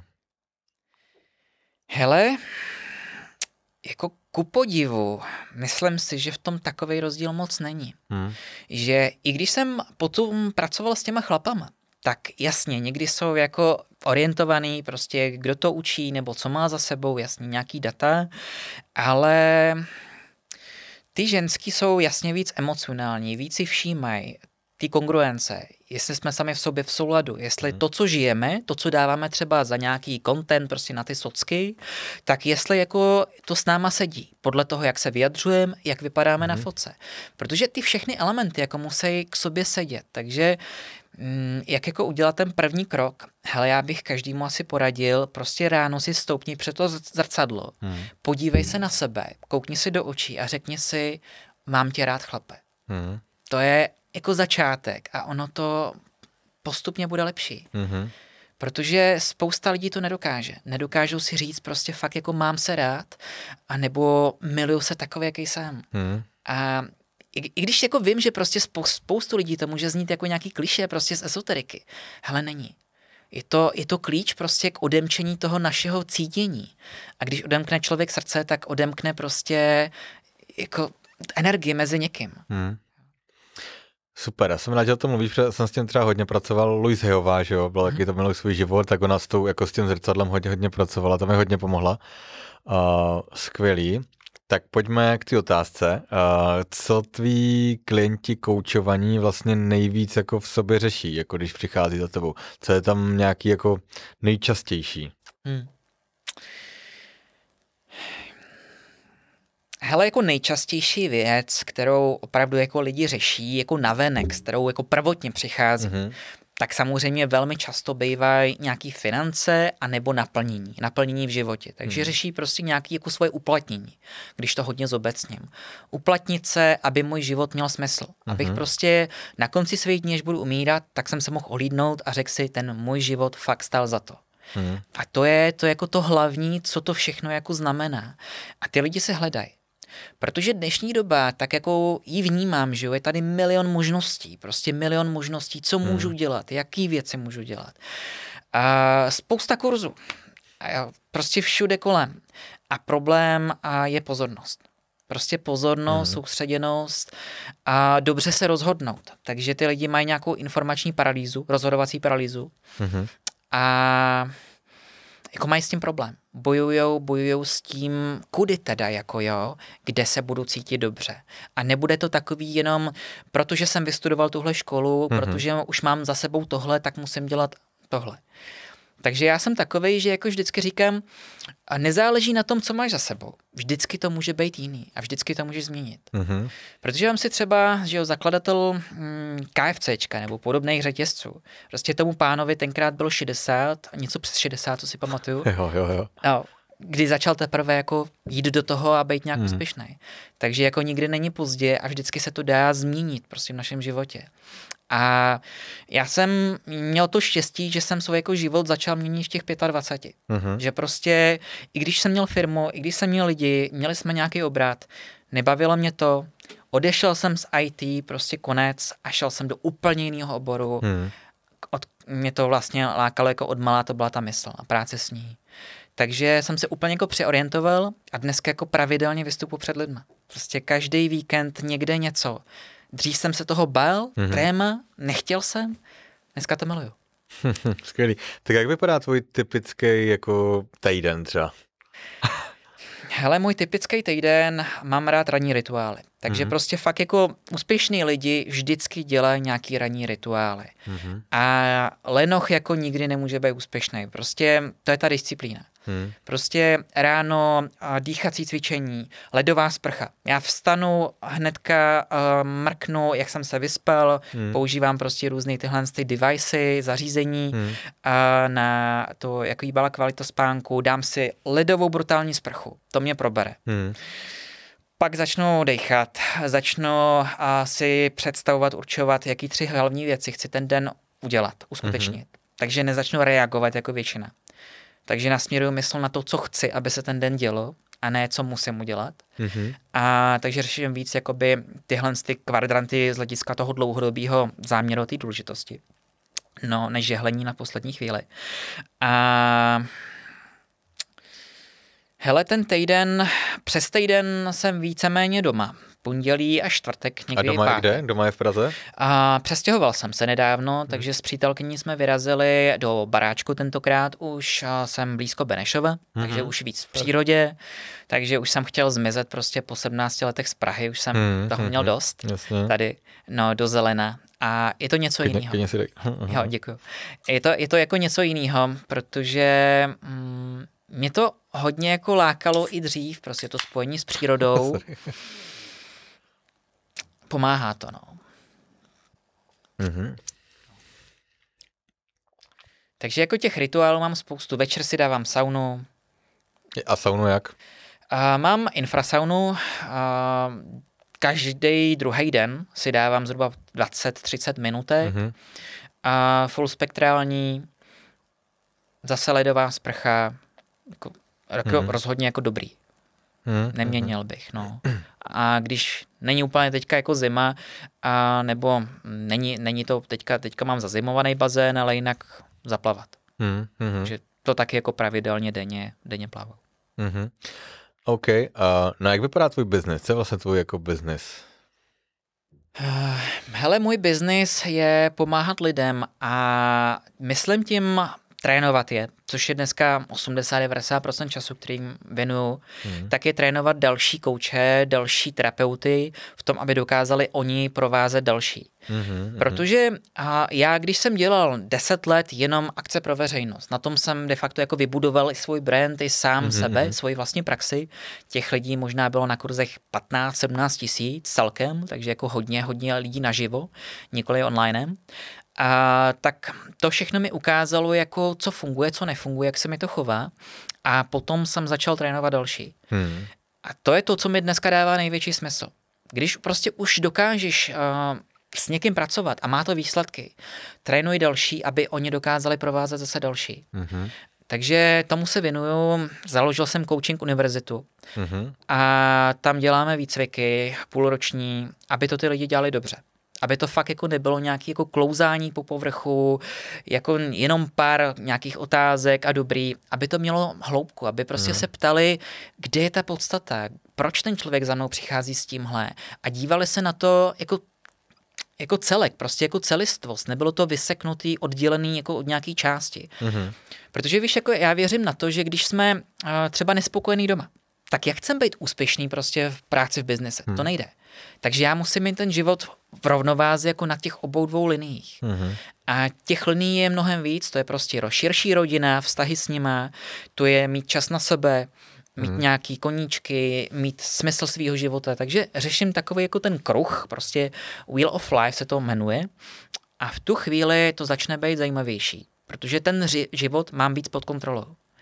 Hele, jako ku podivu, myslím si, že v tom takovej rozdíl moc není. Že i když jsem potom pracoval s těma chlapama, tak jasně, někdy jsou jako orientovaný, prostě kdo to učí, nebo co má za sebou, jasně nějaký data, ale ty ženský jsou jasně víc emocionální, víc si všímají ty kongruence, jestli jsme sami v sobě v souladu, jestli to, co žijeme, to, co dáváme třeba za nějaký content prostě na ty socky, tak jestli jako to s náma sedí, podle toho, jak se vyjadřujeme, jak vypadáme na fotce. Protože ty všechny elementy jako musí k sobě sedět, takže jak jako udělat ten první krok? Hele, já bych každému asi poradil, prostě ráno si stoupni před to zrcadlo, podívej se na sebe, koukni si do očí a řekni si, mám tě rád, chlape. To je jako začátek a ono to postupně bude lepší. Protože spousta lidí to nedokáže. Nedokážou si říct prostě fakt jako mám se rád, anebo miluju se takový, jaký jsem. A i když jako vím, že prostě spoustu lidí to může znít jako nějaký klišé prostě z esoteriky. Hele, není. Je to klíč prostě k odemčení toho našeho cítění. A když odemkne člověk srdce, tak odemkne prostě jako energii mezi někým. Super, já jsem rád, že o tom mluvíš, protože jsem s tím třeba hodně pracoval. Louise Hayová, že jo, byla taky to miluji svůj život, tak ona jako s tím zrcadlem hodně pracovala, to mi hodně pomohla. Skvělý. Tak pojďme k té otázce. Co tví klienti koučovaní vlastně nejvíc jako v sobě řeší, jako když přichází za tebou? Co je tam nějaký jako nejčastější? Hele, jako nejčastější věc, kterou opravdu jako lidi řeší, jako navenek, s kterou jako prvotně přichází, tak samozřejmě velmi často bývají nějaký finance a nebo naplnění v životě. Takže řeší prostě nějaké jako svoje uplatnění, když to hodně zobecním. Uplatnit se, aby můj život měl smysl. Abych prostě na konci svých dní, až budu umírat, tak jsem se mohl ohlídnout a řekl si, ten můj život fakt stál za to. A to je jako to hlavní, co to všechno jako znamená. A ty lidi se hledají. Protože dnešní doba, tak jako ji vnímám, že jo, je tady milion možností, prostě milion možností, co můžu dělat, jaký věci můžu dělat. A spousta kurzů, prostě všude kolem. A problém je pozornost. Prostě pozornost, soustředěnost a dobře se rozhodnout. Takže ty lidi mají nějakou informační paralýzu, rozhodovací paralýzu a jako mají s tím problém. Bojujou s tím, kudy teda, jako jo, kde se budu cítit dobře. A nebude to takový jenom, protože jsem vystudoval tuhle školu, protože už mám za sebou tohle, tak musím dělat tohle. Takže já jsem takovej, že jako vždycky říkám, a nezáleží na tom, co máš za sebou. Vždycky to může být jiný a vždycky to můžeš změnit. Protože mám si třeba, že jo, zakladatel KFCčka nebo podobných řetězců. Prostě tomu pánovi tenkrát bylo 60, něco přes 60, co si pamatuju. Jo. No, kdy začal teprve jako jít do toho a být nějak úspěšný. Takže jako nikdy není pozdě a vždycky se to dá změnit prostě v našem životě. A já jsem měl to štěstí, že jsem svůj jako život začal měnit v těch 25. Že prostě, i když jsem měl firmu, i když jsem měl lidi, měli jsme nějaký obrat, nebavilo mě to, odešel jsem z IT, prostě konec a šel jsem do úplně jiného oboru. Mě to vlastně lákalo jako odmala, to byla ta mysl a práce s ní. Takže jsem se úplně jako přeorientoval a dneska jako pravidelně vystupuji před lidma. Prostě každý víkend někde něco. Dřív jsem se toho bál, tréma, nechtěl jsem, dneska to miluju. Skvělý. Tak jak vypadá tvůj typický jako týden třeba? Hele, můj typický týden, mám rád ranní rituály. Takže prostě fakt jako úspěšní lidi vždycky dělají nějaký ranní rituály. A lenoch jako nikdy nemůže být úspěšný. Prostě to je ta disciplína. Prostě ráno dýchací cvičení, ledová sprcha. Já vstanu, hnedka mrknu, jak jsem se vyspal, používám prostě různé tyhle devicey, zařízení na to, jak jíbala kvalita spánku, dám si ledovou brutální sprchu. To mě probere. Pak začnu dejchat, začnu si představovat, určovat, jaký 3 hlavní věci chci ten den udělat, uskutečnit. Takže nezačnu reagovat jako většina. Takže nasměruju mysl na to, co chci, aby se ten den dělo, a ne, co musím udělat. A takže řeším víc jakoby tyhle kvadranty z hlediska toho dlouhodobého záměru té důležitosti. No, než žehlení na poslední chvíli. A hele, přes týden jsem víceméně doma. Pondělí a čtvrtek, někdy a doma je kde? Doma je v Praze? A přestěhoval jsem se nedávno, takže s přítelkyní jsme vyrazili do baráčku tentokrát už. Jsem blízko Benešova, takže už víc v přírodě, takže už jsem chtěl zmizet prostě po 17 letech z Prahy, už jsem toho měl dost. Tady, do zelena. A je to něco jiného. Jo, děkuju. Je to jako něco jiného, protože mě to hodně jako lákalo i dřív, prostě to spojení s přírodou. Pomáhá to, no. Takže jako těch rituálů mám spoustu. Večer si dávám saunu. A saunu jak? Mám infrasaunu. Každý druhý den si dávám zhruba 20-30 minutek. Full spektrální. Zase ledová sprcha. Jako rozhodně jako dobrý. Neměnil bych, no. A když není úplně teďka jako zima, nebo není to teďka mám zazimovaný bazén, ale jinak zaplavat. Takže to taky jako pravidelně denně plavu. OK. No jak vypadá tvůj biznis? Co je vlastně tvůj jako biznis? Hele, můj biznis je pomáhat lidem a myslím tím trénovat je, což je dneska 80-90% času, kterým věnuju, tak je trénovat další kouče, další terapeuty v tom, aby dokázali oni provázet další. Protože já, když jsem dělal 10 let jenom akce pro veřejnost, na tom jsem de facto jako vybudoval i svůj brand, i sám sebe, svoji vlastní praxi. Těch lidí možná bylo na kurzech 15-17 tisíc celkem, takže jako hodně lidí naživo, nikoli onlinem. Tak to všechno mi ukázalo, jako co funguje, co nefunguje, jak se mi to chová. A potom jsem začal trénovat další. A to je to, co mi dneska dává největší smysl. Když prostě už dokážeš s někým pracovat a má to výsledky, trénuj další, aby oni dokázali provázet zase další. Takže tomu se věnuju. Založil jsem coaching univerzitu a tam děláme výcviky půlroční, aby to ty lidi dělali dobře. Aby to fakt jako nebylo nějaké jako klouzání po povrchu, jako jenom pár nějakých otázek a dobrý, aby to mělo hloubku, aby prostě se ptali, kde je ta podstata, proč ten člověk za mnou přichází s tímhle a dívali se na to jako celek, prostě jako celistvost, nebylo to vyseknutý, oddělený jako od nějaký části. Protože víš, jako já věřím na to, že když jsme třeba nespokojení doma, tak jak chcem být úspěšný prostě v práci v biznise? To nejde. Takže já musím mít ten život v rovnováze jako na těch obou dvou liniích. A těch linií je mnohem víc, to je prostě širší rodina, vztahy s nima, to je mít čas na sebe, mít nějaký koníčky, mít smysl svýho života. Takže řeším takový jako ten kruh, prostě Wheel of Life se to jmenuje. A v tu chvíli to začne být zajímavější, protože ten život mám víc pod kontrolou.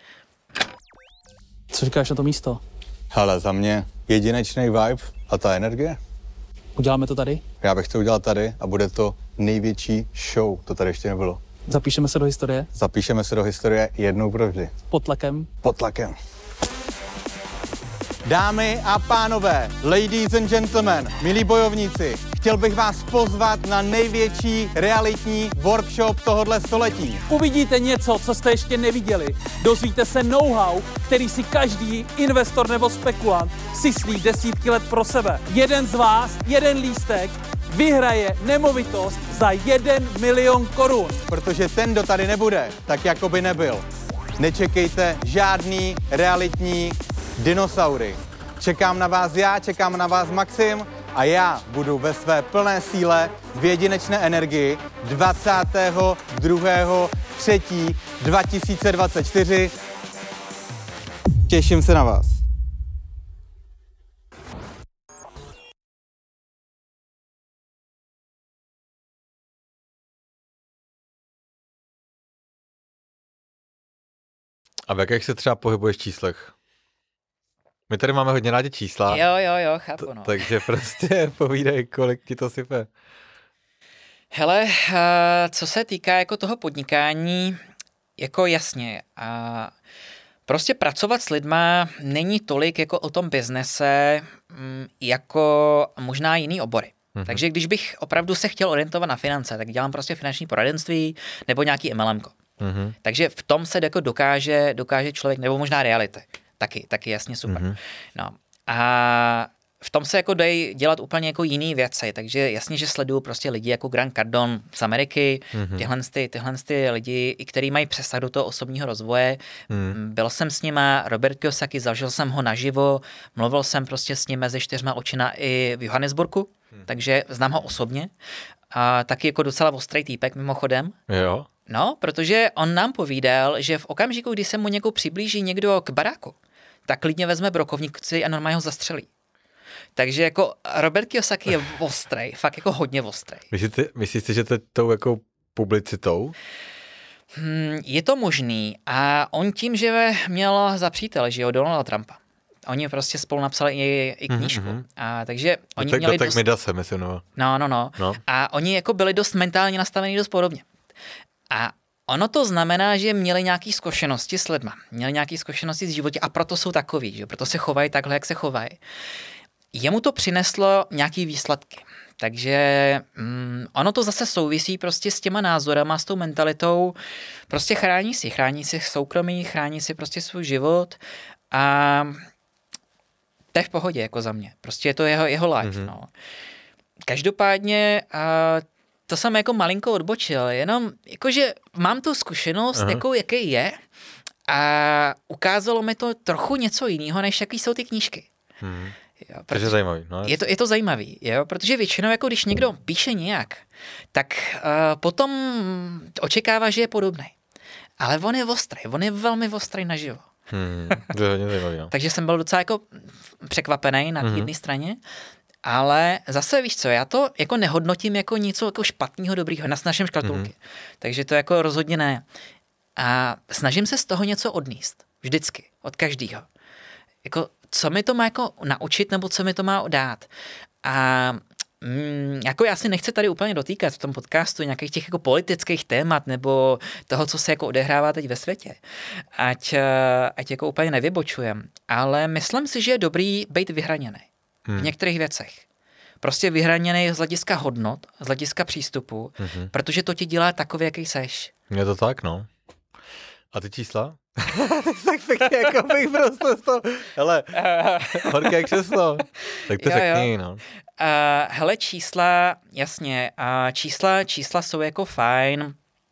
Co říkáš na to místo? Hele, za mě jedinečný vibe a ta energie. Uděláme to tady? Já bych to udělal tady a bude to největší show, to tady ještě nebylo. Zapíšeme se do historie? Zapíšeme se do historie jednou provždy. Pod tlakem? Pod tlakem. Dámy a pánové, ladies and gentlemen, milí bojovníci, chtěl bych vás pozvat na největší realitní workshop tohohle století. Uvidíte něco, co jste ještě neviděli. Dozvíte se know-how, který si každý investor nebo spekulant syslí desítky let pro sebe. Jeden z vás, jeden lístek, vyhraje nemovitost za 1 milion korun. Protože ten, kdo tady nebude, tak jako by nebyl. Nečekejte žádný realitní dinosaury. Čekám na vás já, čekám na vás Maxim a já budu ve své plné síle v jedinečné energii 22.3.2024. Těším se na vás. A v jakých se třeba pohybuješ číslech? My tady máme hodně rádi čísla. Jo, chápu, no. Takže prostě povídej, kolik ti to sype. Hele, co se týká jako toho podnikání, jako jasně, prostě pracovat s lidma není tolik jako o tom biznese, jako možná jiný obory. Takže když bych opravdu se chtěl orientovat na finance, tak dělám prostě finanční poradenství nebo nějaký MLMko. Takže v tom se jako dokáže člověk, nebo možná reality. Taky jasně super. No. A v tom se jako dají dělat úplně jako jiný věci, takže jasně, že sleduju prostě lidi jako Grant Cardone z Ameriky, tyhle lidi, i který mají přesah do toho osobního rozvoje. Byl jsem s nima, Robert Kiyosaki, zažil jsem ho naživo, mluvil jsem prostě s ním mezi 4 očima i v Johannesburgu, takže znám ho osobně. A taky jako docela ostrý týpek mimochodem. Jo. No, protože on nám povídal, že v okamžiku, kdy se mu někdo přiblíží někdo k baráku, tak klidně vezme brokovnici a normálně ho zastřelí. Takže jako Robert Kiyosaki je ostrý, fakt jako hodně ostrý. Myslíš si, že to je tou jako publicitou? Je to možný a on tím, že měl za přítele, že jo, Donalda Trumpa. Oni prostě spolu napsali i knížku. A takže oni měli dost... Mida se myslím, no. A oni jako byli dost mentálně nastavení dost podobně. A ono to znamená, že měli nějaké zkušenosti s lidma, měli nějaké zkušenosti z životě a proto jsou takový, že proto se chovají takhle, jak se chovají. Jemu to přineslo nějaký výsledky. Takže ono to zase souvisí prostě s těma názorama, s tou mentalitou. Prostě chrání si soukromí, chrání si prostě svůj život a to je v pohodě jako za mě. Prostě je to jeho life. No. Každopádně to jsem jako malinko odbočil, jenom jakože mám tu zkušenost, jako jaký je a ukázalo mi to trochu něco jiného, než jaký jsou ty knížky. Jo, protože je zajímavý. No, je to zajímavý, jo, protože většinou, jako když někdo píše nějak, tak potom očekává, že je podobný. Ale on je ostrý, on je velmi ostrý naživo. To je hodně zajímavý, no. Takže jsem byl docela jako překvapený na jedné straně, ale zase víš co, já to jako nehodnotím jako něco jako špatného, dobrýho na našem škatulky. Takže to jako rozhodně ne. A snažím se z toho něco odníst. Vždycky. Od každého. Jako, co mi to má jako naučit, nebo co mi to má dát. A jako já si nechci tady úplně dotýkat v tom podcastu nějakých těch jako politických témat nebo toho, co se jako odehrává teď ve světě. Ať jako úplně nevybočujem. Ale myslím si, že je dobrý být vyhraněný. V některých věcech. Prostě vyhraněný z hlediska hodnot, z hlediska přístupu, protože to ti dělá takový, jaký seš. Je to tak, no. A ty čísla? Ty jsi tak pěkně, jako bych prostě z toho... Hele, horké křeslo. Tak to řekni, no. Hele, čísla, jasně, čísla jsou jako fajn.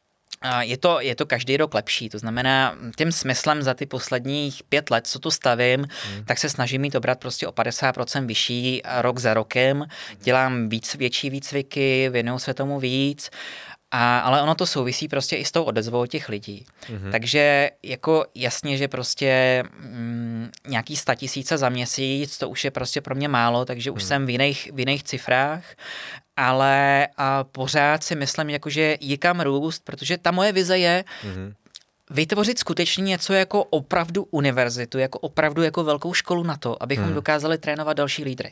Je to každý rok lepší, to znamená, tím smyslem za ty posledních 5 let, co tu stavím, tak se snažím mít obrat prostě o 50% vyšší rok za rokem, dělám větší výcviky, věnuju se tomu víc, ale ono to souvisí prostě i s tou odezvou těch lidí. Takže jako jasně, že prostě nějaký 100 000 za měsíc, to už je prostě pro mě málo, takže už jsem v jiných cifrách, ale pořád si myslím, jakože jikam růst, protože ta moje vize je vytvořit skutečně něco jako opravdu univerzitu, jako opravdu jako velkou školu na to, abychom dokázali trénovat další lídry.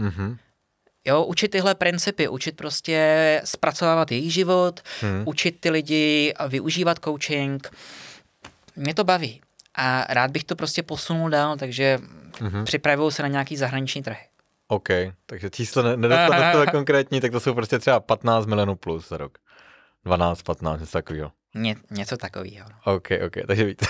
Jo, učit tyhle principy, učit prostě zpracovávat jejich život, učit ty lidi využívat coaching. Mě to baví a rád bych to prostě posunul dál, takže připravují se na nějaký zahraniční trhy. OK, takže číslo nedostane konkrétní, tak to jsou prostě třeba 15 milionů plus za rok. 12, 15, něco takového. Něco takového. OK, takže víte.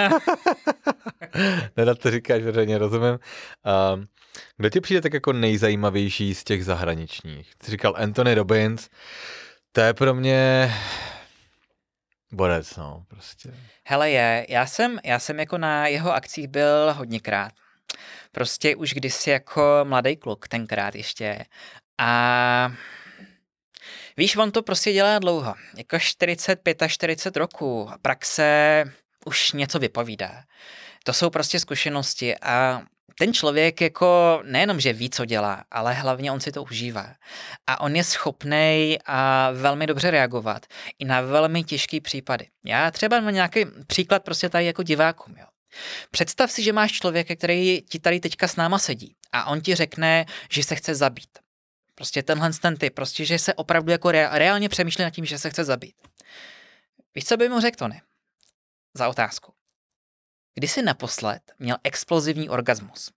Nerad to říkáš, veřejně rozumím. Kdo ti přijde tak jako nejzajímavější z těch zahraničních? Ty říkal Anthony Robbins, to je pro mě borec, no, prostě. Hele já jsem jako na jeho akcích byl hodněkrát. Prostě už kdysi jako mladý kluk tenkrát ještě. A víš, on to prostě dělá dlouho. Jako 45 roků. Praxe už něco vypovídá. To jsou prostě zkušenosti a ten člověk jako nejenom, že ví, co dělá, ale hlavně on si to užívá. A on je schopnej a velmi dobře reagovat i na velmi těžké případy. Já třeba mám nějaký příklad prostě tady jako divákům, jo. Představ si, že máš člověka, který ti tady teďka s náma sedí a on ti řekne, že se chce zabít. Prostě ten typ, prostě, že se opravdu jako reálně přemýšlí nad tím, že se chce zabít. Víš, co by mu řekl Tony? Za otázku. Kdy jsi naposled měl explozivní orgasmus?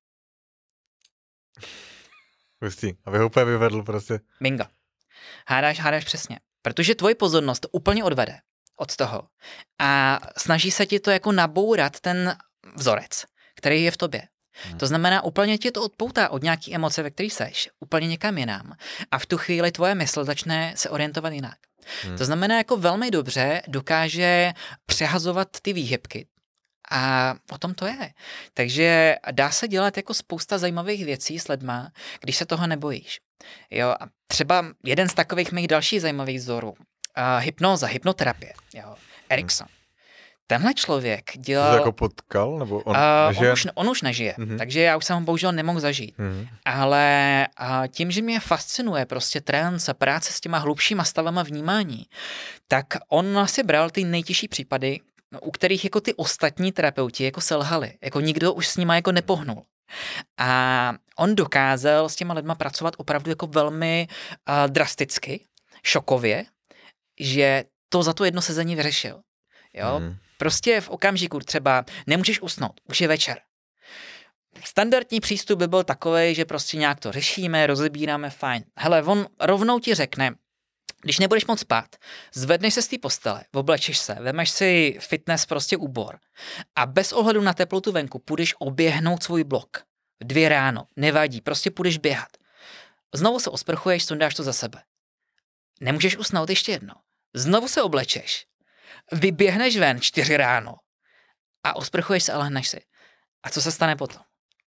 Pustí, aby ho úplně vyvedl prostě. Bingo. Hádáš přesně. Protože tvoji pozornost to úplně odvede od toho a snaží se ti to jako nabourat ten vzorec, který je v tobě. To znamená, úplně ti to odpoutá od nějaký emoce, ve který seš, úplně někam jinam. A v tu chvíli tvoje mysl začne se orientovat jinak. To znamená, jako velmi dobře dokáže přehazovat ty výhybky. A o tom to je. Takže dá se dělat jako spousta zajímavých věcí s lidma, když se toho nebojíš. Jo, a třeba jeden z takových mých dalších zajímavých vzorů, hypnóza, hypnoterapie, jo, Erikson. Tenhle člověk dělal... Jsi jako potkal? Nebo on už nežije, takže já už jsem ho bohužel nemohl zažít. Ale tím, že mě fascinuje prostě trance a práce s těma hlubšíma stavama vnímání, tak on si bral ty nejtěžší případy, u kterých jako ty ostatní terapeuti jako selhali. Jako nikdo už s nima jako nepohnul. A on dokázal s těma lidma pracovat opravdu jako velmi drasticky, šokově, že to za to jedno sezení vyřešil. Jo? Prostě v okamžiku třeba nemůžeš usnout, už je večer. Standardní přístup by byl takovej, že prostě nějak to řešíme, rozebíráme, fajn. Hele, on rovnou ti řekne, když nebudeš moc spát, zvedneš se z té postele, oblečeš se, vemeš si fitness prostě úbor a bez ohledu na teplotu venku půjdeš oběhnout svůj blok. 2 ráno, nevadí, prostě půjdeš běhat. Znovu se osprchuješ, sundáš to za sebe. Nemůžeš usnout ještě jedno. Znovu se oblečeš, vyběhneš ven 4 ráno a osprchuješ se a lehneš si. A co se stane potom?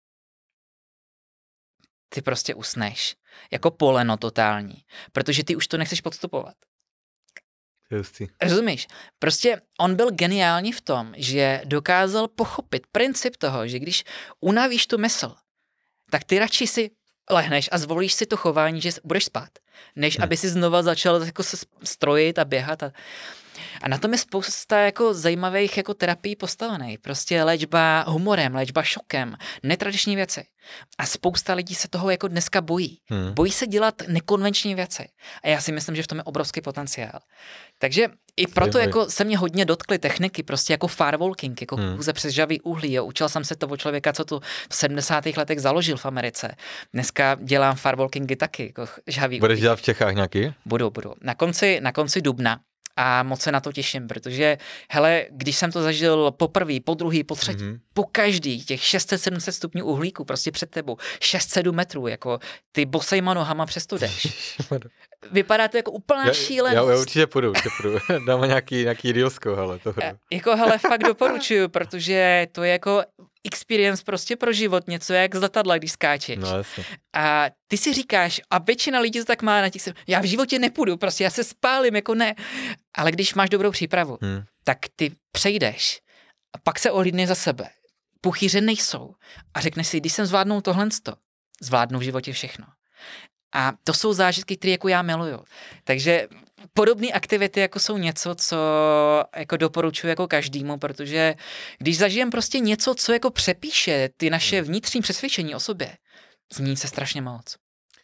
Ty prostě usneš. Jako poleno totální. Protože ty už to nechceš podstupovat. Justý. Rozumíš? Prostě on byl geniální v tom, že dokázal pochopit princip toho, že když unavíš tu mysl, tak ty radši si lehneš a zvolíš si to chování, že budeš spát, než aby si znova začal jako se strojit a běhat. A na tom je spousta jako zajímavých jako terapií postavených. Prostě léčba humorem, léčba šokem, netradiční věci. A spousta lidí se toho jako dneska bojí. Bojí se dělat nekonvenční věci. A já si myslím, že v tom je obrovský potenciál. Takže i proto jako se mě hodně dotkly techniky, prostě jako firewalking, jako kůze přes žhavý uhlí. Jo. Učil jsem se to od člověka, co to v 70. letech založil v Americe. Dneska dělám firewalkingy taky, jako žhavý uhlí. Budeš dělat v Čechách nějaký? Budu. Na konci dubna. A moc se na to těším, protože, hele, když jsem to zažil poprvé, po druhý, po třetí, po každý těch 600-700 stupňů uhlíku prostě před tebou, 6-7 metrů, jako ty bosejma nohama přes to jdeš. Vypadá to jako úplná šílenost. Já určitě půjdu. Dáme nějaký reelsko, hele. Jako, hele, fakt doporučuju, protože to je jako experience prostě pro život, něco jak z letadla, když skáčeš. No, jasně. A ty si říkáš, a většina lidí to tak má na těch, já v životě nepůjdu, prostě já se spálím, jako ne. Ale když máš dobrou přípravu, tak ty přejdeš a pak se ohlídneš za sebe. Puchýře nejsou. A řekneš si, když jsem zvládnul tohle, zvládnu v životě všechno. A to jsou zážitky, které jako já miluju. Takže podobné aktivity jako jsou něco, co jako doporučuji jako každému, protože když zažijem prostě něco, co jako přepíše ty naše vnitřní přesvědčení o sobě, změní se strašně moc.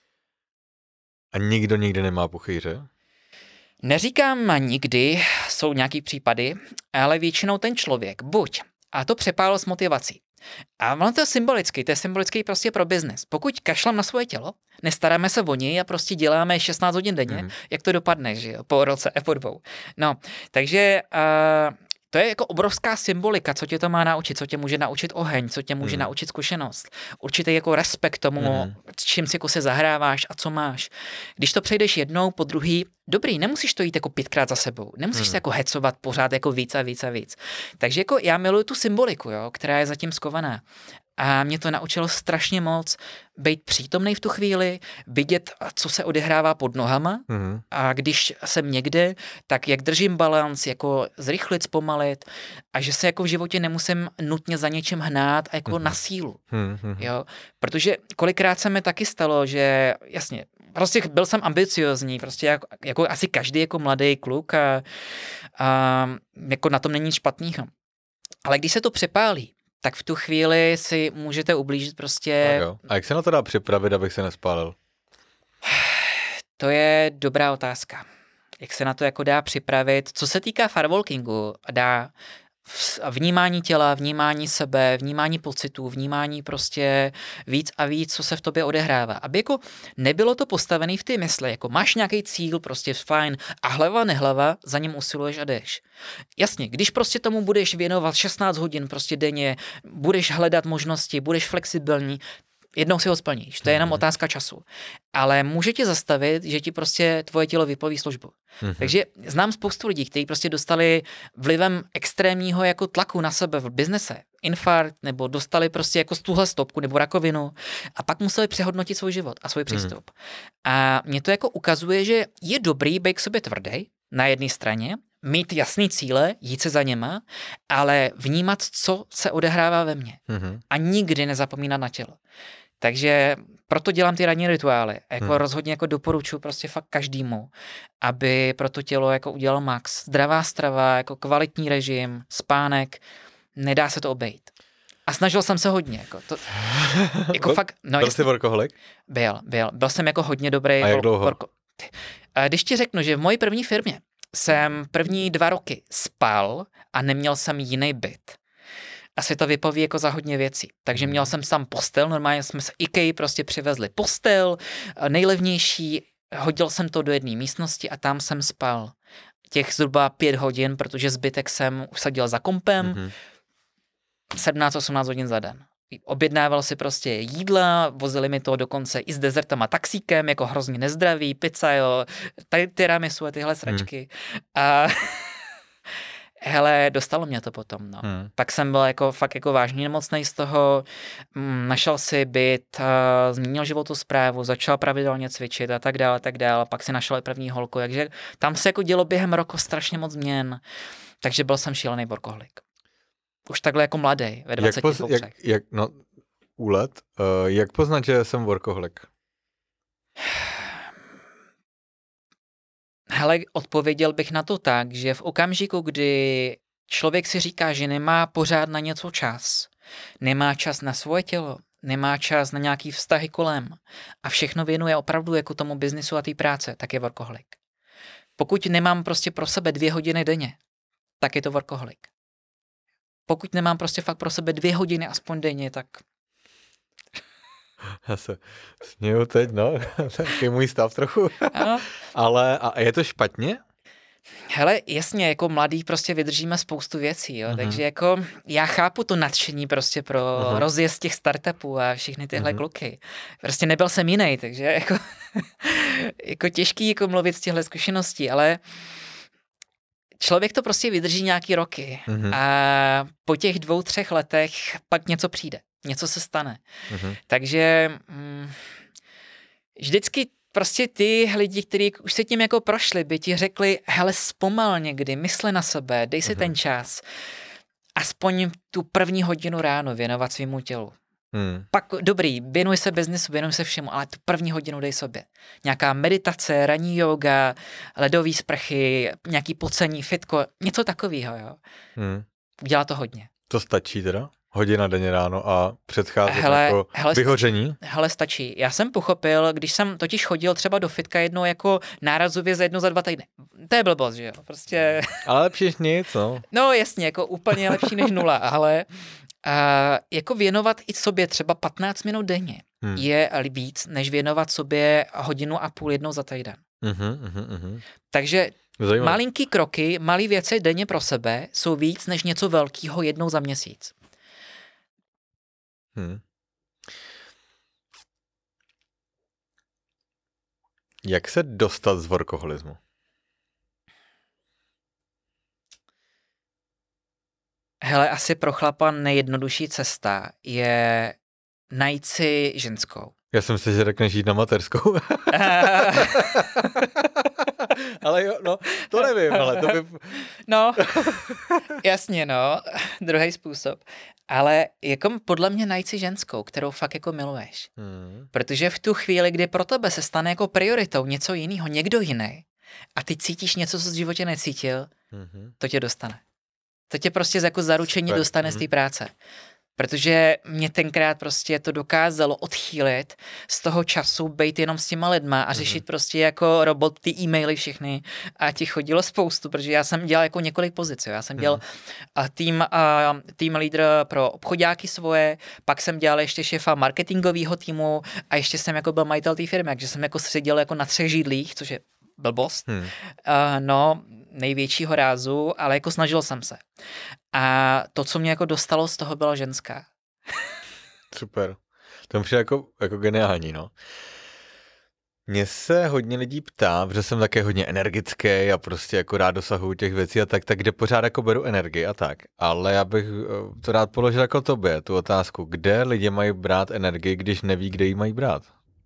A nikdo nikdy nemá puchýře? Neříkám nikdy, jsou nějaký případy, ale většinou ten člověk buď a to přepálil s motivací. A ono to je symbolický prostě pro biznes. Pokud kašlám na svoje tělo, nestaráme se o něj a prostě děláme 16 hodin denně, jak to dopadne, že jo, po roce a po 2. No, takže to je jako obrovská symbolika, co tě to má naučit, co tě může naučit oheň, co tě může naučit zkušenost. Určitě jako respekt tomu, s čím si jako se zahráváš a co máš. Když to přejdeš jednou, po druhý, dobrý, nemusíš to jít jako 5krát za sebou, nemusíš se jako hecovat pořád jako víc a víc a víc. Takže jako já miluju tu symboliku, jo, která je zatím skovaná. A mě to naučilo strašně moc být přítomnej v tu chvíli, vidět, co se odehrává pod nohama a když jsem někde, tak jak držím balans, jako zrychlit, zpomalit a že se jako v životě nemusím nutně za něčím hnát a jako na sílu. Jo? Protože kolikrát se mi taky stalo, že jasně, prostě byl jsem ambiciozní, prostě jako asi každý jako mladý kluk a jako na tom není nic špatného. Ale když se to přepálí, tak v tu chvíli si můžete ublížit prostě... A jak se na to dá připravit, abych se nespálil? To je dobrá otázka. Jak se na to jako dá připravit? Co se týká firewalkingu, dá vnímání těla, vnímání sebe, vnímání pocitů, vnímání prostě víc a víc, co se v tobě odehrává. Aby jako nebylo to postavené v té mysli, jako máš nějaký cíl, prostě fajn, a hlava nehlava, za ním usiluješ a jdeš. Jasně, když prostě tomu budeš věnovat 16 hodin prostě denně, budeš hledat možnosti, budeš flexibilní, jednou si ho splníš, to je jenom otázka času. Ale může tě zastavit, že ti prostě tvoje tělo vypoví službu. Takže znám spoustu lidí, kteří prostě dostali vlivem extrémního jako tlaku na sebe v biznese infarkt, nebo dostali prostě jako tuhle stopku nebo rakovinu a pak museli přehodnotit svůj život a svůj přístup. A mě to jako ukazuje, že je dobrý být k sobě tvrdý na jedné straně, mít jasný cíle, jít se za něma, ale vnímat, co se odehrává ve mně. A nikdy nezapomínat na tělo. Takže proto dělám ty ranní rituály. Jako rozhodně jako doporučuji prostě fakt každému, aby pro to tělo jako udělal max. Zdravá strava, jako kvalitní režim, spánek, nedá se to obejít. A snažil jsem se hodně. Jako fakt, no, byl jsi workoholik? Byl jsem jako hodně dobrý. A jak dlouho? Když ti řeknu, že v mojí první firmě jsem první 2 roky spal a neměl jsem jiný byt. Asi to vypoví jako za hodně věcí. Takže měl jsem sám postel, normálně jsme z IKEA prostě přivezli postel, nejlevnější, hodil jsem to do jedné místnosti a tam jsem spal. Těch zhruba 5 hodin, protože zbytek jsem usadil za kompem, 17-18 hodin za den. Objednával si prostě jídla, vozili mi to dokonce i s dezertama taxíkem, jako hrozně nezdravý, pizza, jo, tiramisu a tyhle sračky. A hele, dostalo mě to potom, no. Pak jsem byl jako fakt jako vážně nemocnej z toho, našel si byt, změnil životosprávu, začal pravidelně cvičit a tak dále, pak si našel i první holku, takže tam se jako dělo během roku strašně moc změn, takže byl jsem šílený workoholik. Už takhle jako mladý, ve 22. Jak poznat, že jsem workoholik? Hele, odpověděl bych na to tak, že v okamžiku, kdy člověk si říká, že nemá pořád na něco čas, nemá čas na svoje tělo, nemá čas na nějaký vztahy kolem a všechno věnuje opravdu jako tomu biznisu a té práce, tak je workoholik. Pokud nemám prostě pro sebe 2 hodiny denně, tak je to workoholik. Pokud nemám prostě fakt pro sebe 2 hodiny aspoň denně, tak... Já se směju teď, no, taky můj stav trochu. Ale a je to špatně? Hele, jasně, jako mladý prostě vydržíme spoustu věcí, jo, takže jako já chápu to nadšení prostě pro rozjezd těch startupů a všechny tyhle kluky. Prostě nebyl jsem jiný, takže jako těžký jako mluvit z těchto zkušeností, ale člověk to prostě vydrží nějaký roky a po těch 2-3 letech pak něco přijde, něco se stane. Takže vždycky prostě ty lidi, kteří už se tím jako prošli, by ti řekli, hele, zpomal někdy, mysli na sebe, dej si ten čas, aspoň tu první hodinu ráno věnovat svýmu tělu. Pak dobrý, věnuj se biznesu, věnuj se všemu, ale tu první hodinu dej sobě. Nějaká meditace, ranní yoga, ledový sprchy, nějaký pocení, fitko, něco takového, jo. Udělá to hodně. To stačí teda? Hodina denně ráno a předcházet jako vyhoření? Hele, stačí. Já jsem pochopil, když jsem totiž chodil třeba do fitka jednou jako nárazově za 1 za 2 týdny. To je blbost, že jo? Prostě... Ale lepší než nic, no. No jasně, jako úplně lepší než 0, ale jako věnovat i sobě třeba 15 minut denně je víc, než věnovat sobě 1,5 hodiny jednou za týden. Takže Zajímavé. malinký kroky, malý věci denně pro sebe jsou víc, než něco velkého jednou za měsíc. Jak se dostat z workoholismu? Hele, asi pro chlapa nejjednodušší cesta je najít si ženskou. Já jsem si, že řekneš jít na mateřskou. Ale jo, no, to nevím, ale to by... No, jasně, no, druhý způsob. Ale jako podle mě najít si ženskou, kterou fakt jako miluješ. Protože v tu chvíli, kdy pro tebe se stane jako prioritou něco jiného, někdo jiný, a ty cítíš něco, co v životě necítil, to tě dostane. To tě prostě jako zaručení dostane z té práce. Protože mě tenkrát prostě to dokázalo odchýlit z toho času, bejt jenom s těma lidma a řešit prostě jako robot ty e-maily všechny a ti chodilo spoustu, protože já jsem dělal jako několik pozic. Já jsem dělal tým lídr pro obchodáky svoje, pak jsem dělal ještě šéfa marketingového týmu a ještě jsem jako byl majitel té firmy, takže jsem jako seděl jako na 3 židlích, což je blbost. No, největšího rázu, ale jako snažil jsem se. A to, co mě jako dostalo z toho, byla ženská. Super. To mi přijde jako geniální, no. Mně se hodně lidí ptá, protože jsem také hodně energický a prostě jako rád dosahuju těch věcí a tak kde pořád jako beru energii a tak. Ale já bych to rád položil jako tobě, tu otázku. Kde lidi mají brát energii, když neví, kde ji mají brát?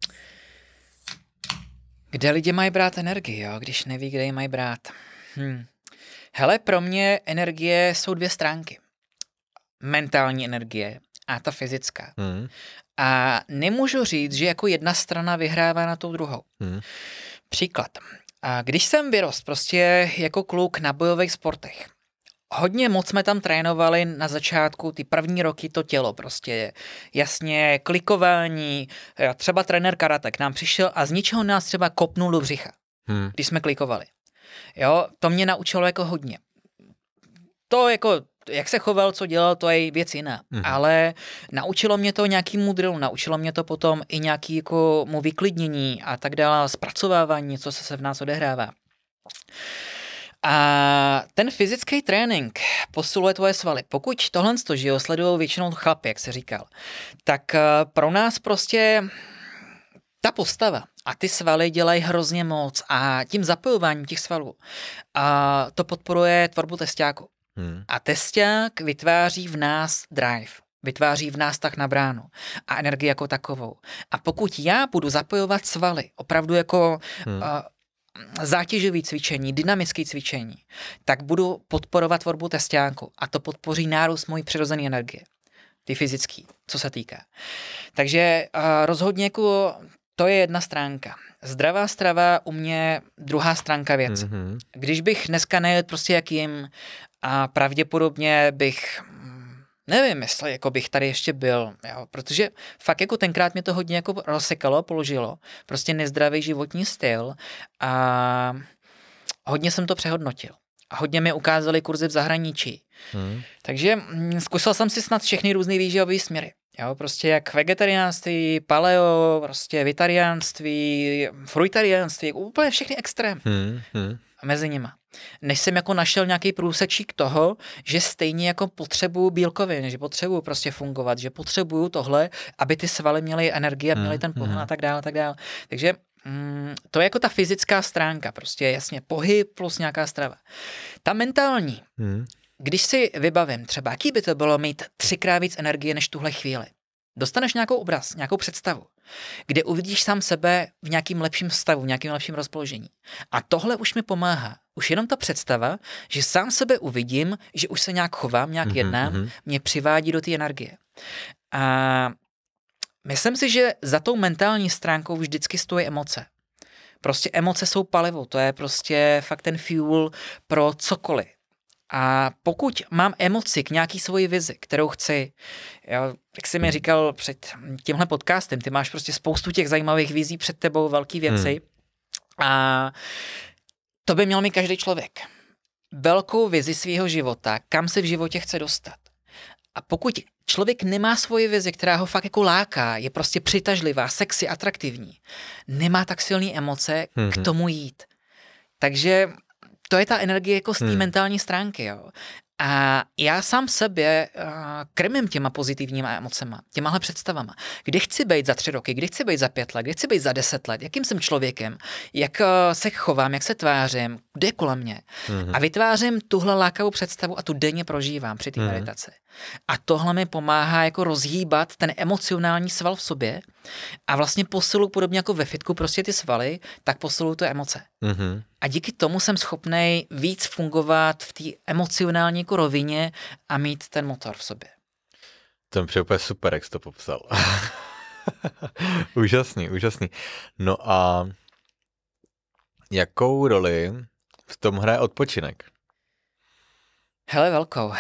Kde lidi mají brát energii, jo, když neví, kde ji mají brát? Hele, pro mě energie jsou 2 stránky. Mentální energie a ta fyzická. A nemůžu říct, že jako jedna strana vyhrává na tou druhou. Příklad. A když jsem vyrost prostě jako kluk na bojových sportech, hodně moc jsme tam trénovali na začátku, ty první roky to tělo prostě jasně, klikování, třeba trenér karate k nám přišel a z ničeho nás třeba kopnul do břicha, když jsme klikovali. Jo, to mě naučilo jako hodně. To jako, jak se choval, co dělal, to je věc jiná. Ale naučilo mě to nějakýmu drillu, naučilo mě to potom i nějaký jako mu vyklidnění a tak dále, zpracovávání, co se v nás odehrává. A ten fyzický trénink posiluje tvoje svaly. Pokud tohle žijou, sledují většinou chlapy, jak se říkal, tak pro nás prostě ta postava a ty svaly dělají hrozně moc a tím zapojováním těch svalů a to podporuje tvorbu tesťáku. A tesťák vytváří v nás drive, vytváří v nás tak na bránu a energii jako takovou. A pokud já budu zapojovat svaly, opravdu jako zátěžové cvičení, dynamické cvičení, tak budu podporovat tvorbu tesťáku a to podpoří nárůst mojí přirozené energie, ty fyzický, co se týká. Takže rozhodně jako to je jedna stránka. Zdravá strava u mě druhá stránka věc. Když bych dneska nejedl prostě jak jim a pravděpodobně bych, nevím, jestli jako bych tady ještě byl, jo, protože fakt jako tenkrát mě to hodně jako rozsekalo, položilo, prostě nezdravý životní styl a hodně jsem to přehodnotil. A hodně mi ukázali kurzy v zahraničí. Takže zkusil jsem si snad všechny různé výživové směry. Jo, prostě jak vegetariánství, paleo, prostě vitariánství, fruitariánství, úplně všechny extrém. Mezi nima. Než jsem jako našel nějaký průsečík toho, že stejně jako potřebuju bílkoviny, že potřebuju prostě fungovat, že potřebuju tohle, aby ty svaly měly energii a měly ten pohon a tak dále, a tak dále. Takže to je jako ta fyzická stránka, prostě jasně pohyb plus nějaká strava. Ta mentální, když si vybavím třeba, jaký by to bylo mít 3x víc energie než tuhle chvíli. Dostaneš nějakou obraz, nějakou představu, kde uvidíš sám sebe v nějakým lepším stavu, v nějakým lepším rozpoložení. A tohle už mi pomáhá. Už jenom ta představa, že sám sebe uvidím, že už se nějak chovám, nějak jednám, mě přivádí do té energie. A myslím si, že za tou mentální stránkou vždycky stojí emoce. Prostě emoce jsou palivo, to je prostě fakt ten fuel pro cokoliv. A pokud mám emoci k nějaký svoji vizi, kterou chci, jak jsi mi říkal před tímhle podcastem, ty máš prostě spoustu těch zajímavých vizí před tebou, velký věci a to by měl mít každý člověk. Velkou vizi svého života, kam se v životě chce dostat. A pokud člověk nemá svoji vizi, která ho fakt jako láká, je prostě přitažlivá, sexy, atraktivní, nemá tak silné emoce k tomu jít. Takže to je ta energie jako z té mentální stránky, jo. A já sám sebe krmím těma pozitivníma emocema, těmahle představama. Kde chci být za 3 roky, kde chci být za 5 let, kde chci být za 10 let, jakým jsem člověkem, jak se chovám, jak se tvářím, kde je kolem mě. A vytvářím tuhle lákavou představu a tu denně prožívám při té meditaci. A tohle mi pomáhá jako rozhýbat ten emocionální sval v sobě a vlastně posilu podobně jako ve fitku prostě ty svaly, tak posiluju ty emoce. A díky tomu jsem schopnej víc fungovat v té emocionální jako rovině a mít ten motor v sobě. To je úplně super, jak jsi to popsal. Úžasný. No a jakou roli v tom hraje odpočinek? Hele, velkou.